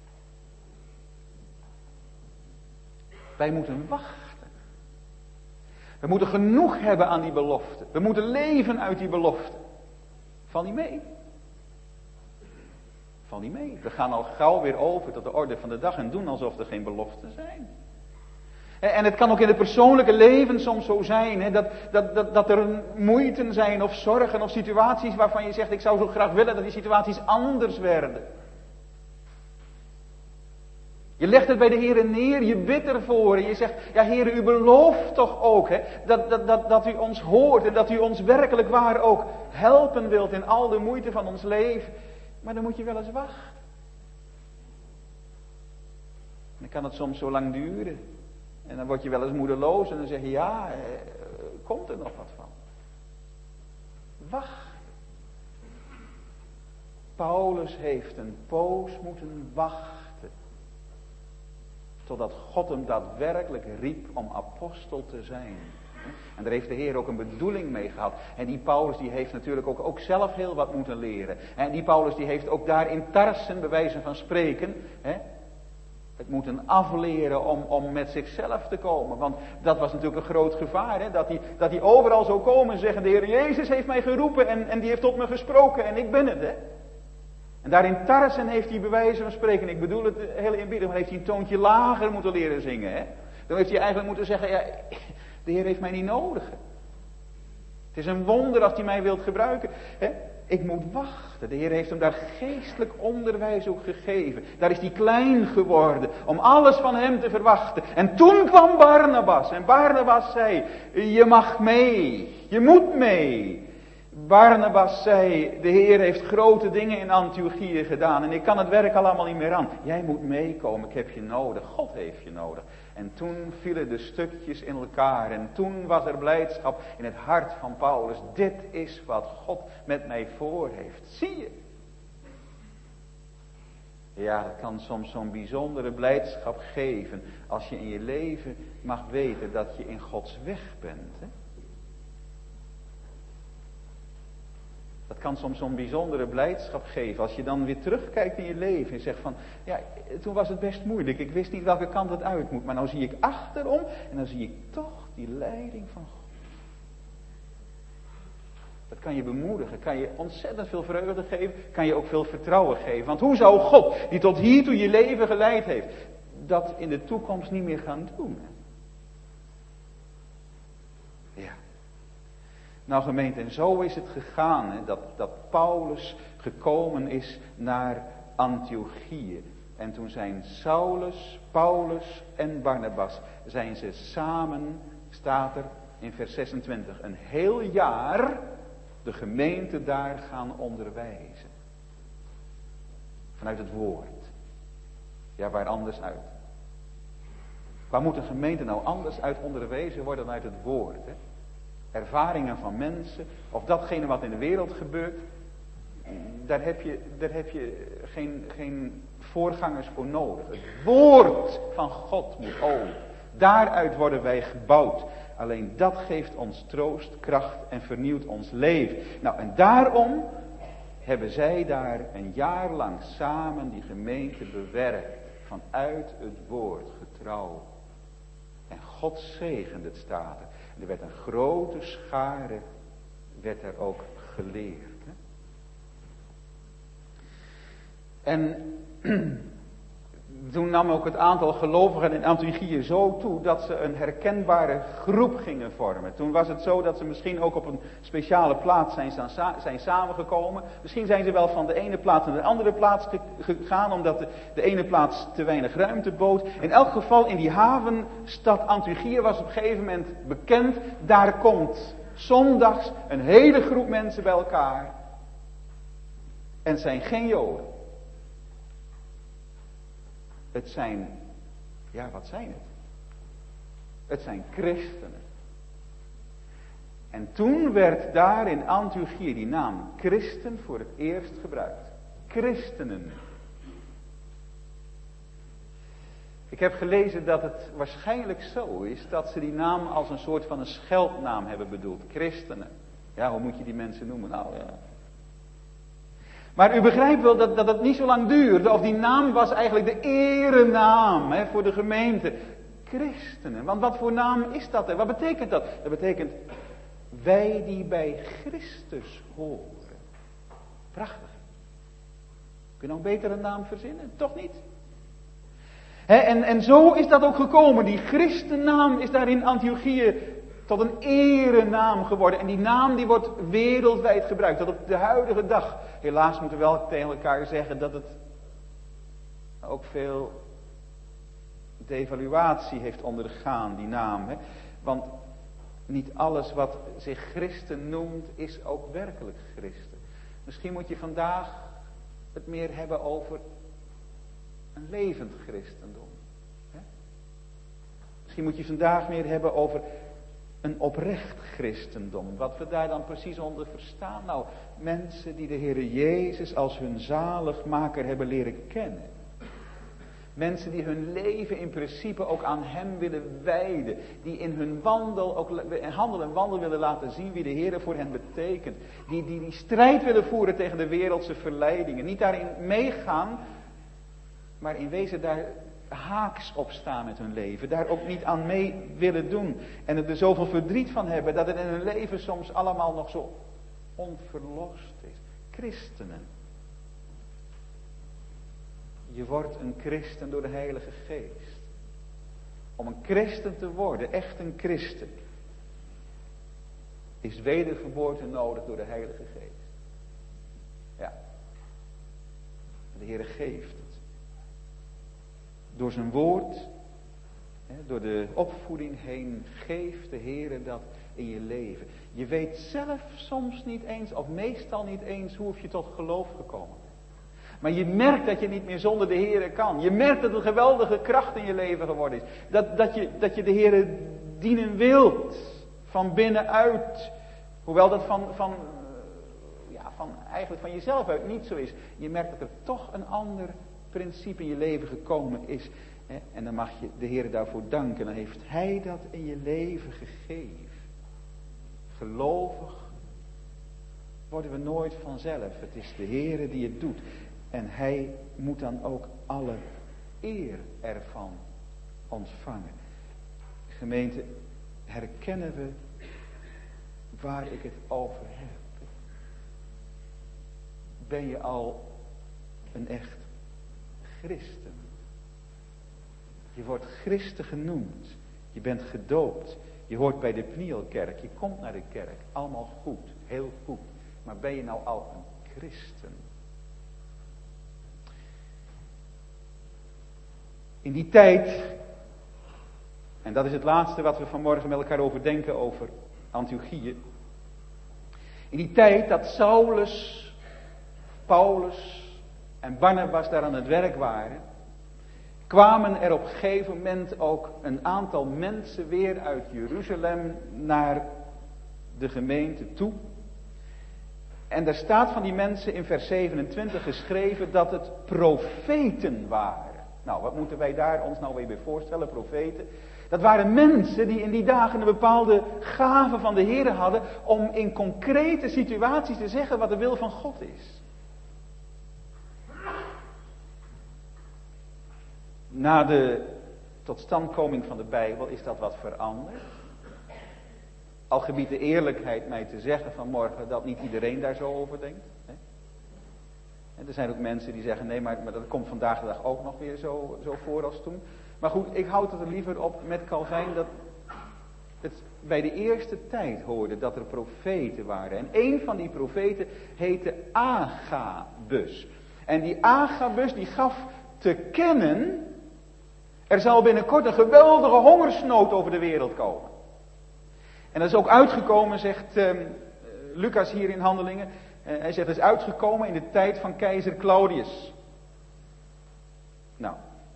A: Wij moeten wachten. We moeten genoeg hebben aan die belofte. We moeten leven uit die belofte. Val niet mee. Val niet mee. We gaan al gauw weer over tot de orde van de dag en doen alsof er geen beloften zijn. En het kan ook in het persoonlijke leven soms zo zijn, hè, dat, dat, dat, dat er moeiten zijn of zorgen of situaties waarvan je zegt, ik zou zo graag willen dat die situaties anders werden. Je legt het bij de Heere neer, je bidt ervoor en je zegt, ja Heere, u belooft toch ook, hè, dat, dat, dat, dat u ons hoort en dat u ons werkelijk waar ook helpen wilt in al de moeite van ons leven. Maar dan moet je wel eens wachten. En dan kan het soms zo lang duren. En dan word je wel eens moedeloos en dan zeg je, ja, eh, komt er nog wat van? Wacht. Paulus heeft een poos moeten wachten. Totdat God hem daadwerkelijk riep om apostel te zijn. En daar heeft de Heer ook een bedoeling mee gehad. En die Paulus die heeft natuurlijk ook, ook zelf heel wat moeten leren. En die Paulus die heeft ook daar in Tarsen, bij wijze van spreken, hè, het moeten afleren om, om met zichzelf te komen. Want dat was natuurlijk een groot gevaar. Hè? Dat hij, dat hij overal zou komen en zeggen, de Heer Jezus heeft mij geroepen en, en die heeft tot me gesproken en ik ben het. Hè? En daar in Tarsen heeft hij bij wijze van spreken, ik bedoel het heel eerbiedig, maar heeft hij een toontje lager moeten leren zingen. Hè? Dan heeft hij eigenlijk moeten zeggen, ja, de Heer heeft mij niet nodig. Het is een wonder als hij mij wilt gebruiken. Hè? Ik moet wachten. De Heer heeft hem daar geestelijk onderwijs ook gegeven. Daar is hij klein geworden om alles van hem te verwachten. En toen kwam Barnabas. En Barnabas zei, je mag mee. Je moet mee. Barnabas zei, de Heer heeft grote dingen in Antiochië gedaan. En ik kan het werk allemaal niet meer aan. Jij moet meekomen, ik heb je nodig. God heeft je nodig. En toen vielen de stukjes in elkaar. En toen was er blijdschap in het hart van Paulus. Dit is wat God met mij voor heeft. Zie je? Ja, dat kan soms zo'n bijzondere blijdschap geven. Als je in je leven mag weten dat je in Gods weg bent. Hè? Dat kan soms zo'n bijzondere blijdschap geven. Als je dan weer terugkijkt in je leven en zegt van, ja, toen was het best moeilijk. Ik wist niet welke kant het uit moet. Maar nou zie ik achterom en dan zie ik toch die leiding van God. Dat kan je bemoedigen, kan je ontzettend veel vreugde geven, kan je ook veel vertrouwen geven. Want hoe zou God, die tot hiertoe je leven geleid heeft, dat in de toekomst niet meer gaan doen? Ja. Nou gemeente, en zo is het gegaan, hè, dat, dat Paulus gekomen is naar Antiochië. En toen zijn Saulus, Paulus en Barnabas, zijn ze samen, staat er in vers zesentwintig, een heel jaar de gemeente daar gaan onderwijzen. Vanuit het woord. Ja, waar anders uit? Waar moet een gemeente nou anders uit onderwezen worden dan uit het woord? Hè? Ervaringen van mensen, of datgene wat in de wereld gebeurt, daar heb je, daar heb je geen, geen voorgangers voor nodig. Het woord van God moet open. Daaruit worden wij gebouwd. Alleen dat geeft ons troost, kracht en vernieuwt ons leven. Nou, en daarom hebben zij daar een jaar lang samen die gemeente bewerkt. Vanuit het woord getrouw. En God zegende het, staat er. Er werd een grote schare, werd er ook geleerd. Hè? En toen nam ook het aantal gelovigen in Antiochië zo toe dat ze een herkenbare groep gingen vormen. Toen was het zo dat ze misschien ook op een speciale plaats zijn, zijn samengekomen. Misschien zijn ze wel van de ene plaats naar de andere plaats gegaan, omdat de, de ene plaats te weinig ruimte bood. In elk geval in die havenstad Antiochië was op een gegeven moment bekend, daar komt zondags een hele groep mensen bij elkaar. En het zijn geen Joden. Het zijn, ja wat zijn het? Het zijn christenen. En toen werd daar in Antiochië die naam christen voor het eerst gebruikt. Christenen. Ik heb gelezen dat het waarschijnlijk zo is dat ze die naam als een soort van een scheldnaam hebben bedoeld. Christenen. Ja, hoe moet je die mensen noemen? Nou ja. Maar u begrijpt wel dat, dat het niet zo lang duurde. Of die naam was eigenlijk de erenaam hè, voor de gemeente. Christenen. Want wat voor naam is dat? Wat betekent dat? Dat betekent wij die bij Christus horen. Prachtig. Kun je nog een betere naam verzinnen? Toch niet? He, en, en zo is dat ook gekomen. Die Christennaam is daar in Antiochië tot een erenaam geworden. En die naam die wordt wereldwijd gebruikt. Tot op de huidige dag. Helaas moeten we wel tegen elkaar zeggen dat het ook veel devaluatie heeft ondergaan, die naam. Hè? Want niet alles wat zich christen noemt is ook werkelijk christen. Misschien moet je vandaag het meer hebben over een levend christendom. Hè? Misschien moet je vandaag meer hebben over een oprecht christendom. Wat we daar dan precies onder verstaan? Nou, mensen die de Heere Jezus als hun zaligmaker hebben leren kennen.
B: Mensen die hun leven in principe ook aan hem willen wijden. Die in hun wandel, ook handel en wandel willen laten zien wie de Heer voor hen betekent. Die, die die strijd willen voeren tegen de wereldse verleidingen. Niet daarin meegaan, maar in wezen daar haaks op staan met hun leven. Daar ook niet aan mee willen doen. En er zoveel verdriet van hebben dat het in hun leven soms allemaal nog zo onverlost is. Christenen. Je wordt een christen door de Heilige Geest. Om een christen te worden, echt een christen, is wedergeboorte nodig door de Heilige Geest. Ja. De Heer geeft het. Door zijn woord, door de opvoeding heen, geeft de Heer dat in je leven. Je weet zelf soms niet eens, of meestal niet eens, hoe of je tot geloof gekomen bent. Maar je merkt dat je niet meer zonder de Heer kan. Je merkt dat er een geweldige kracht in je leven geworden is. Dat, dat, je, dat je de Heer dienen wilt. Van binnenuit. Hoewel dat van, van, ja, van, eigenlijk van jezelf uit niet zo is. Je merkt dat er toch een ander principe in je leven gekomen is. En dan mag je de Heer daarvoor danken. Dan heeft Hij dat in je leven gegeven. Gelovig worden we nooit vanzelf. Het is de Heer die het doet. En Hij moet dan ook alle eer ervan ontvangen. Gemeente, herkennen we waar ik het over heb? Ben je al een echt christen? Je wordt christen genoemd. Je bent gedoopt. Je hoort bij de Pnielkerk. Je komt naar de kerk. Allemaal goed. Heel goed. Maar ben je nou al een christen? In die tijd, en dat is het laatste wat we vanmorgen met elkaar overdenken over Antiochië. In die tijd dat Saulus, Paulus en Barnabas daar aan het werk waren, kwamen er op een gegeven moment ook een aantal mensen weer uit Jeruzalem naar de gemeente toe. En daar staat van die mensen in vers zevenentwintig geschreven dat het profeten waren. Nou, wat moeten wij daar ons nou weer bij voorstellen, profeten? Dat waren mensen die in die dagen een bepaalde gave van de Heer hadden om in concrete situaties te zeggen wat de wil van God is. Na de totstandkoming van de Bijbel is dat wat veranderd. Al gebiedt de eerlijkheid mij te zeggen vanmorgen dat niet iedereen daar zo over denkt. Hè? En er zijn ook mensen die zeggen, nee, maar, maar dat komt vandaag de dag ook nog weer zo, zo voor als toen. Maar goed, ik houd het er liever op met Calvijn dat het bij de eerste tijd hoorde dat er profeten waren. En een van die profeten heette Agabus. En die Agabus die gaf te kennen, er zal binnenkort een geweldige hongersnood over de wereld komen. En dat is ook uitgekomen, zegt uh, Lucas hier in Handelingen. Uh, hij zegt, het is uitgekomen in de tijd van keizer Claudius. Nou,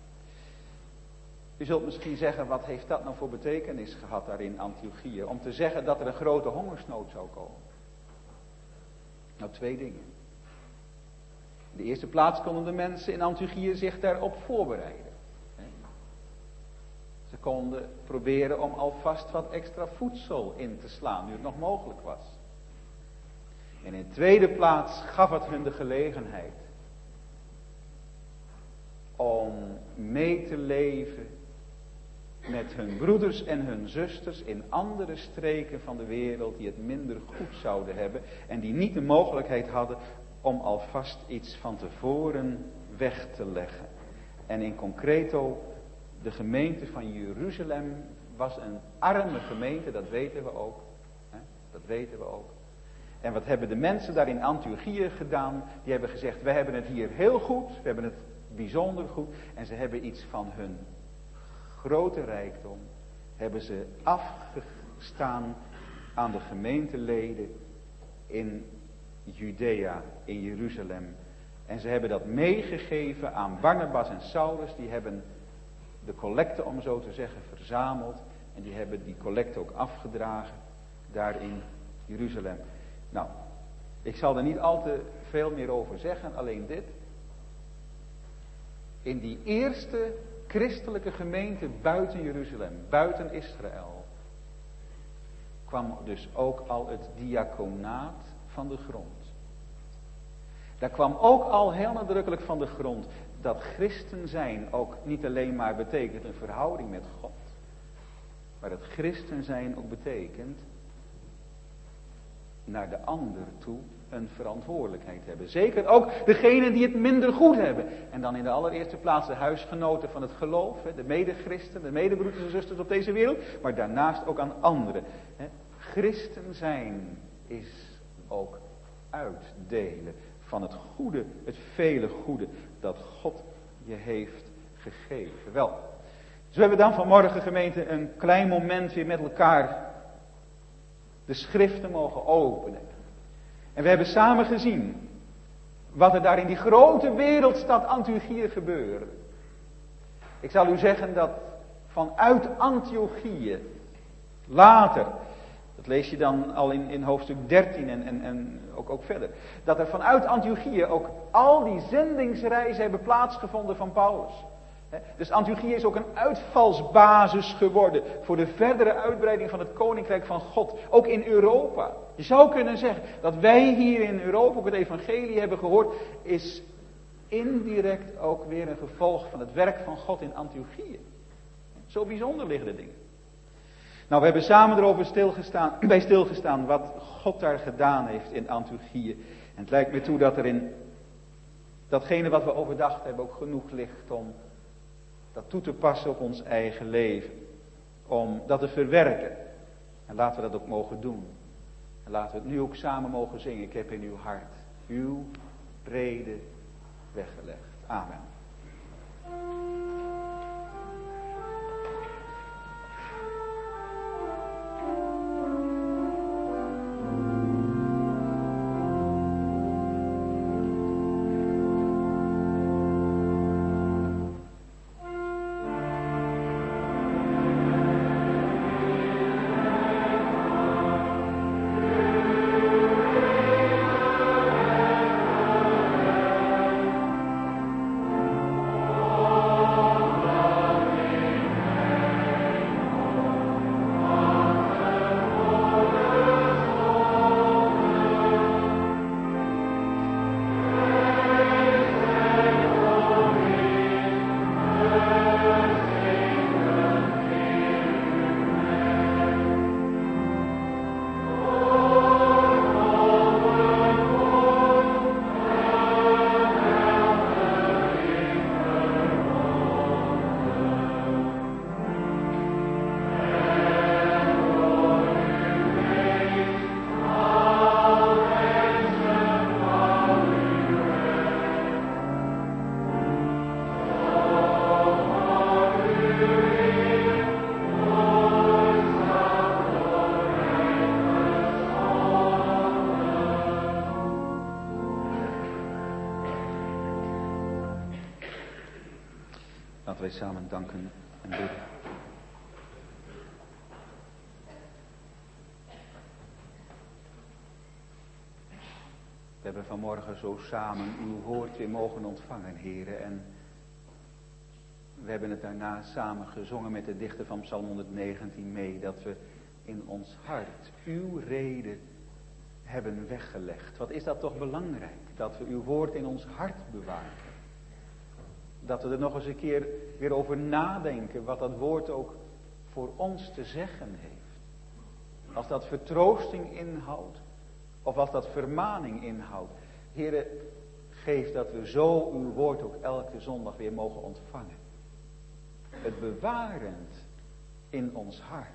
B: u zult misschien zeggen, wat heeft dat nou voor betekenis gehad daar in Antiochië? Om te zeggen dat er een grote hongersnood zou komen. Nou, twee dingen. In de eerste plaats konden de mensen in Antiochië zich daarop voorbereiden. Ze konden proberen om alvast wat extra voedsel in te slaan, nu het nog mogelijk was. En in de tweede plaats gaf het hun de gelegenheid om mee te leven met hun broeders en hun zusters in andere streken van de wereld die het minder goed zouden hebben en die niet de mogelijkheid hadden om alvast iets van tevoren weg te leggen. En in concreto, de gemeente van Jeruzalem was een arme gemeente, dat weten we ook. Hè? Dat weten we ook. En wat hebben de mensen daar in Antiochië gedaan? Die hebben gezegd, wij hebben het hier heel goed, we hebben het bijzonder goed. En ze hebben iets van hun grote rijkdom, hebben ze afgestaan aan de gemeenteleden in Judea, in Jeruzalem. En ze hebben dat meegegeven aan Barnabas en Saulus, die hebben de collecte, om zo te zeggen, verzameld. En die hebben die collecte ook afgedragen daar in Jeruzalem. Nou, ik zal er niet al te veel meer over zeggen, alleen dit. In die eerste christelijke gemeente buiten Jeruzalem, buiten Israël, kwam dus ook al het diaconaat van de grond. Daar kwam ook al heel nadrukkelijk van de grond dat christen zijn ook niet alleen maar betekent een verhouding met God. Maar dat christen zijn ook betekent naar de ander toe een verantwoordelijkheid hebben. Zeker ook degenen die het minder goed hebben. En dan in de allereerste plaats de huisgenoten van het geloof. De medechristen, de medebroeders en zusters op deze wereld. Maar daarnaast ook aan anderen. Christen zijn is ook uitdelen van het goede, het vele goede dat God je heeft gegeven. Wel, dus we hebben dan vanmorgen, gemeente, een klein moment weer met elkaar de schriften mogen openen. En we hebben samen gezien wat er daar in die grote wereldstad Antiochië gebeurde. Ik zal u zeggen dat vanuit Antiochië later, dat lees je dan al in, in hoofdstuk dertien en, en, en ook, ook verder, dat er vanuit Antiochië ook al die zendingsreizen hebben plaatsgevonden van Paulus. Dus Antiochië is ook een uitvalsbasis geworden voor de verdere uitbreiding van het koninkrijk van God. Ook in Europa. Je zou kunnen zeggen dat wij hier in Europa ook het evangelie hebben gehoord, is indirect ook weer een gevolg van het werk van God in Antiochië. Zo bijzonder liggen de dingen. Nou, we hebben samen erover stilgestaan, bij stilgestaan wat God daar gedaan heeft in Antiochië. En het lijkt me toe dat er in datgene wat we overdacht hebben ook genoeg ligt om dat toe te passen op ons eigen leven. Om dat te verwerken. En laten we dat ook mogen doen. En laten we het nu ook samen mogen zingen. Ik heb in uw hart uw reden weggelegd. Amen. Laten wij samen danken en bidden. We hebben vanmorgen zo samen uw woord weer mogen ontvangen, heren. En we hebben het daarna samen gezongen met de dichter van Psalm honderdnegentien mee. Dat we in ons hart uw reden hebben weggelegd. Wat is dat toch belangrijk? Dat we uw woord in ons hart bewaren. Dat we er nog eens een keer weer over nadenken wat dat woord ook voor ons te zeggen heeft. Als dat vertroosting inhoudt, of als dat vermaning inhoudt. Heere, geef dat we zo uw woord ook elke zondag weer mogen ontvangen. Het bewarend in ons hart.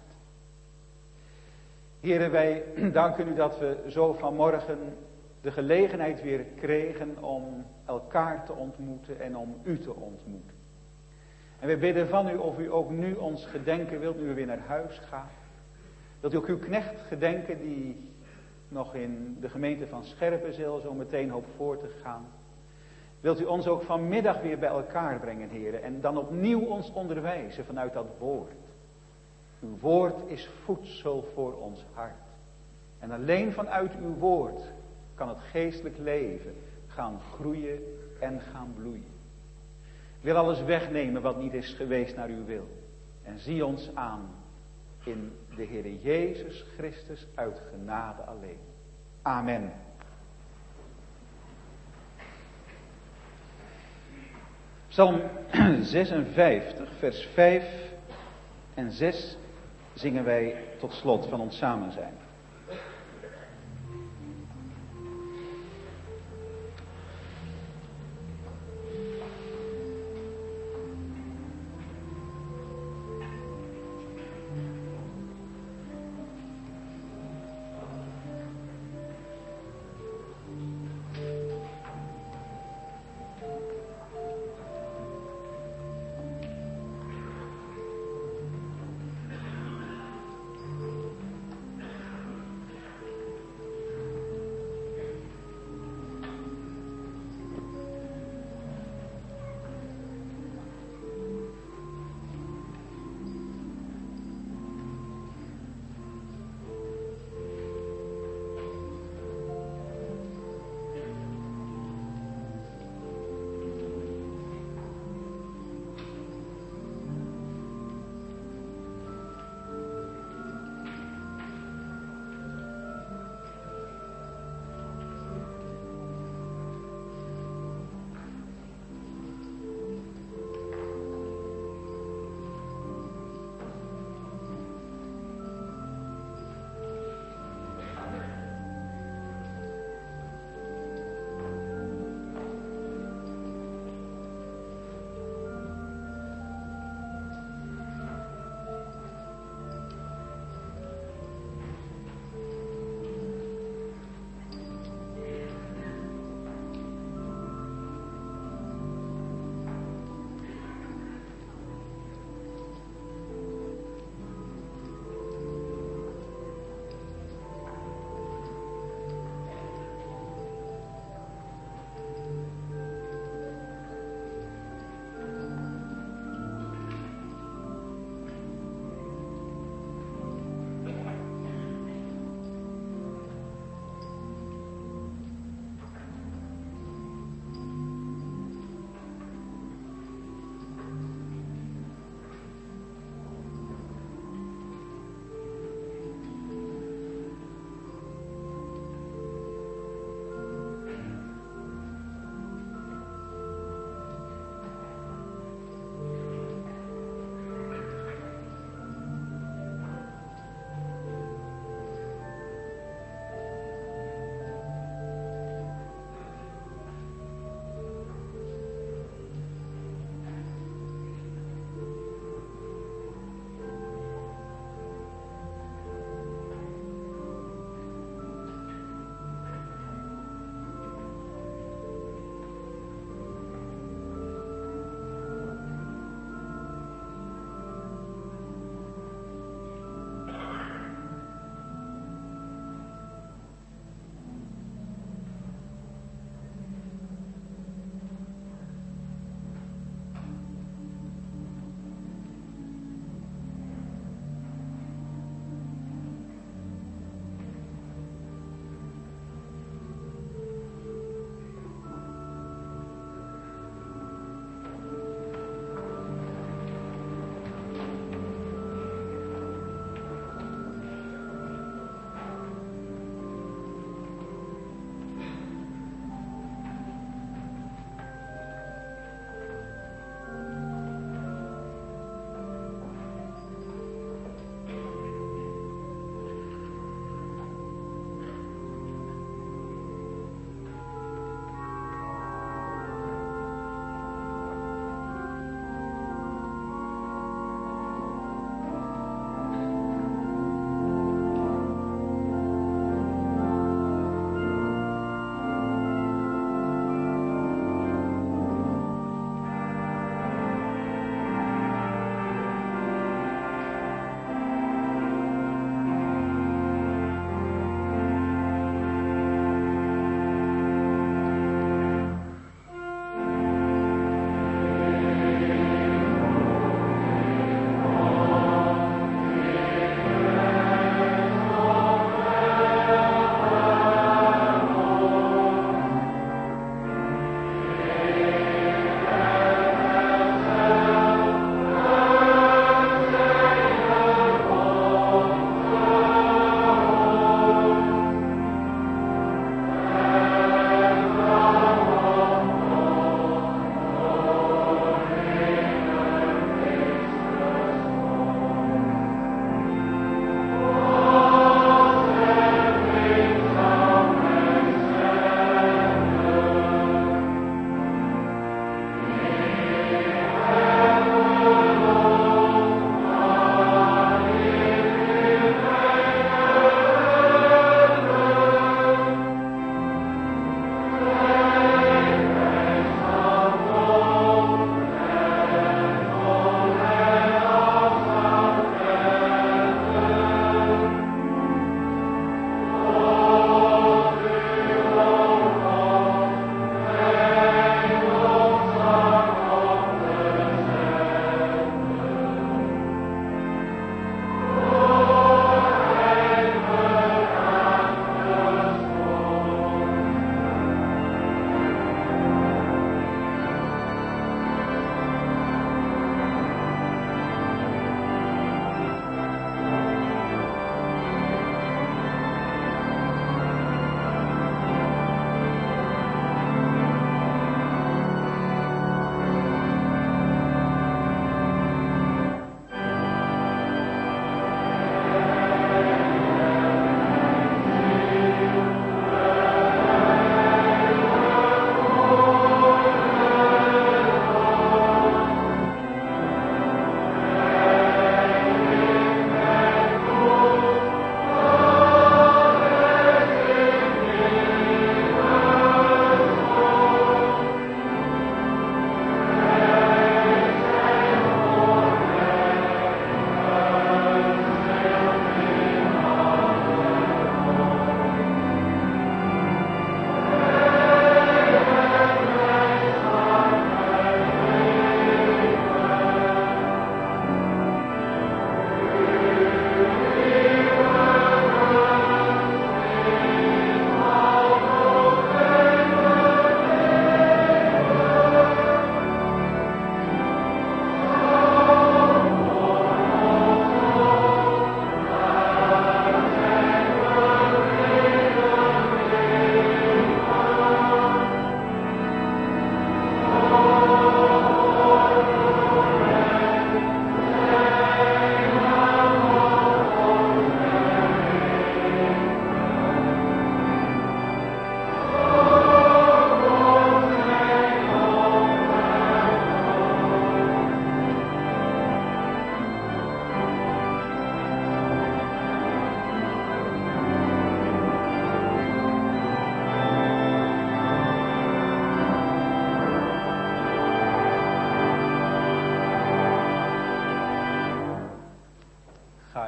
B: Heere, wij danken u dat we zo vanmorgen de gelegenheid weer kregen om elkaar te ontmoeten en om u te ontmoeten. En we bidden van u of u ook nu ons gedenken wilt, nu we weer naar huis gaan. Wilt u ook uw knecht gedenken die nog in de gemeente van Scherpenzeel zo meteen hoopt voor te gaan. Wilt u ons ook vanmiddag weer bij elkaar brengen, heren, en dan opnieuw ons onderwijzen vanuit dat woord. Uw woord is voedsel voor ons hart. En alleen vanuit uw woord kan het geestelijk leven gaan groeien en gaan bloeien. wil alles wegnemen wat niet is geweest naar uw wil. En zie ons aan in de Heer Jezus Christus uit genade alleen. Amen. Psalm zesenvijftig, vers vijf en zes zingen wij tot slot van ons samen zijn.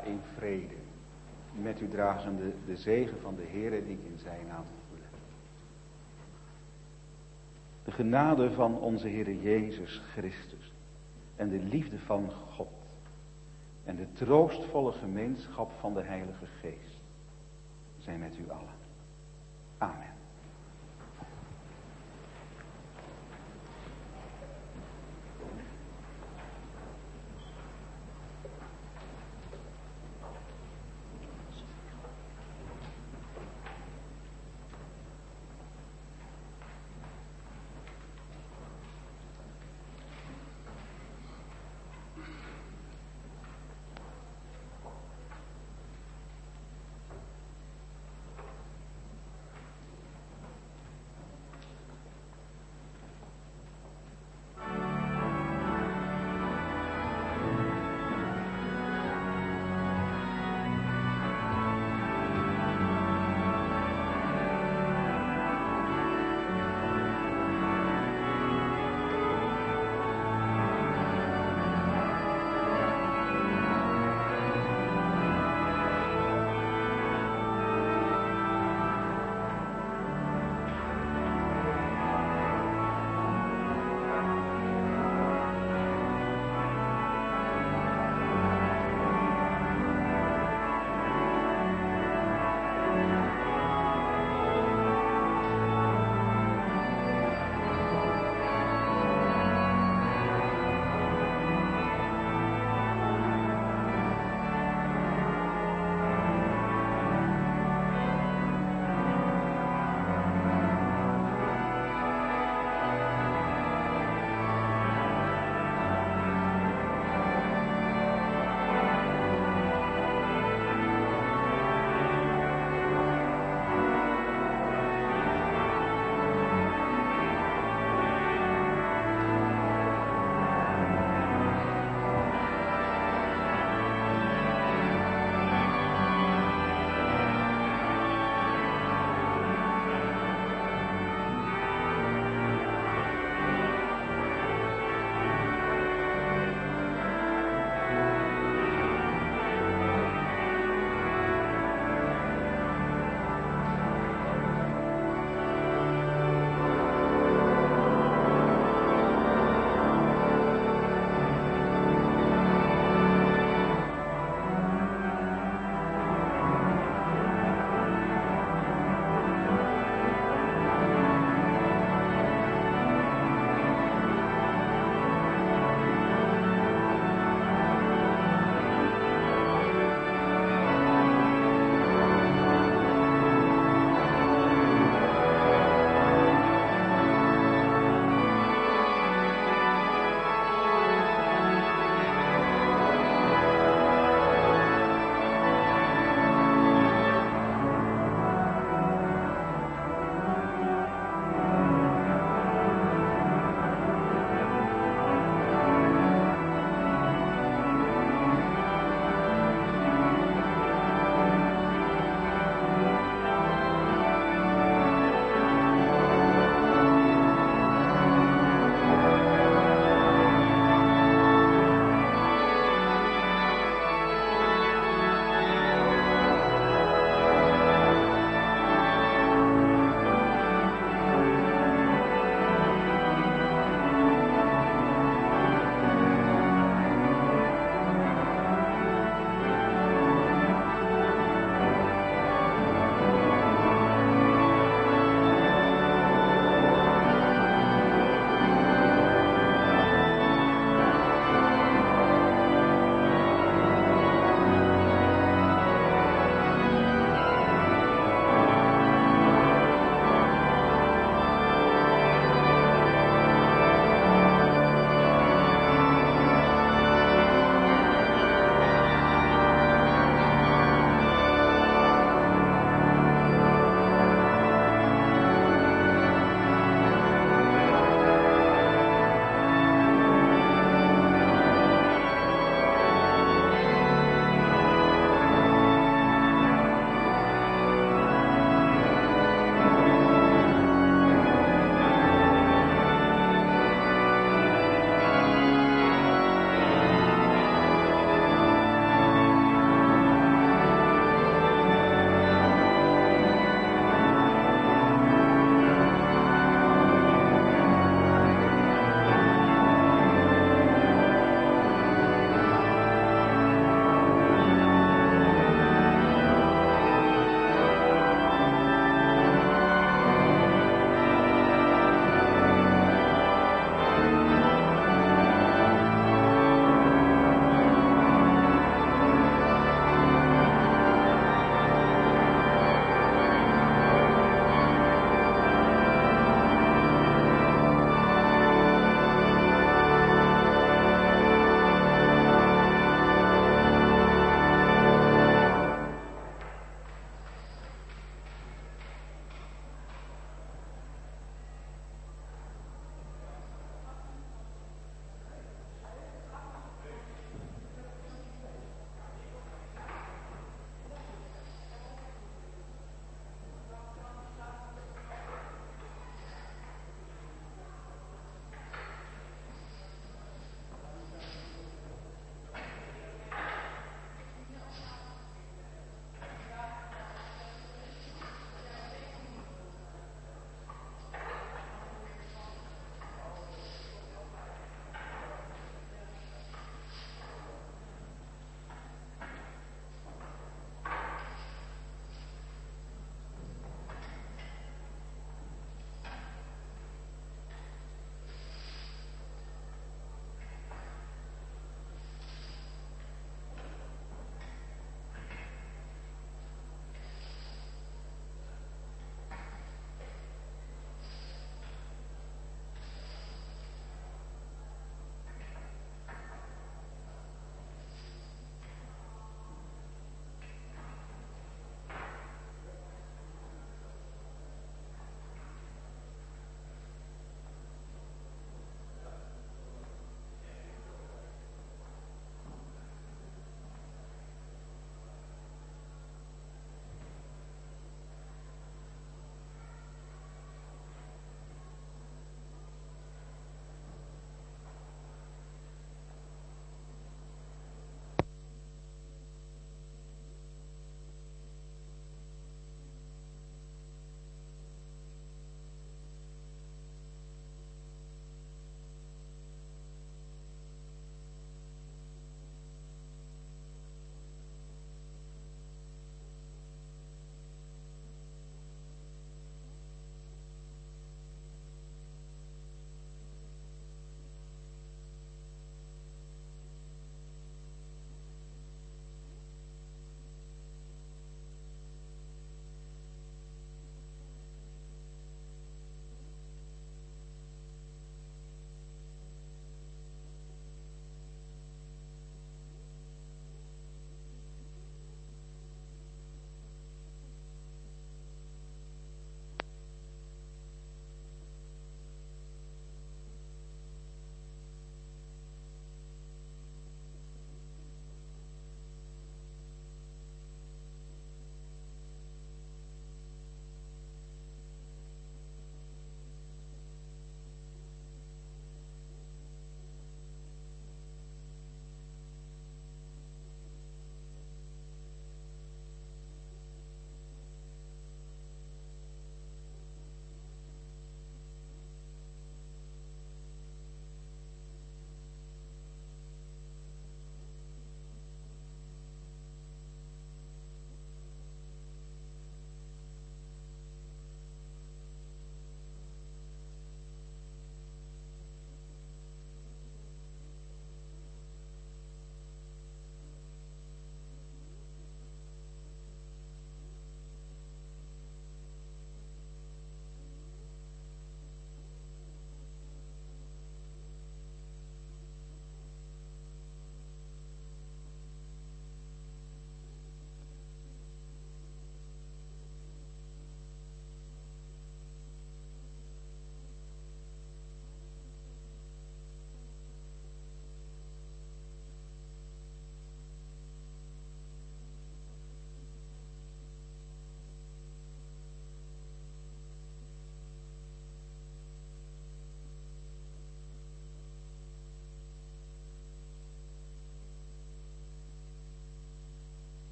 B: Ga in vrede. Met u dragende de zegen van de Heere die ik in zijn naam verleg. De genade van onze Heere Jezus Christus en de liefde van God en de troostvolle gemeenschap van de Heilige Geest zijn met u allen. Amen.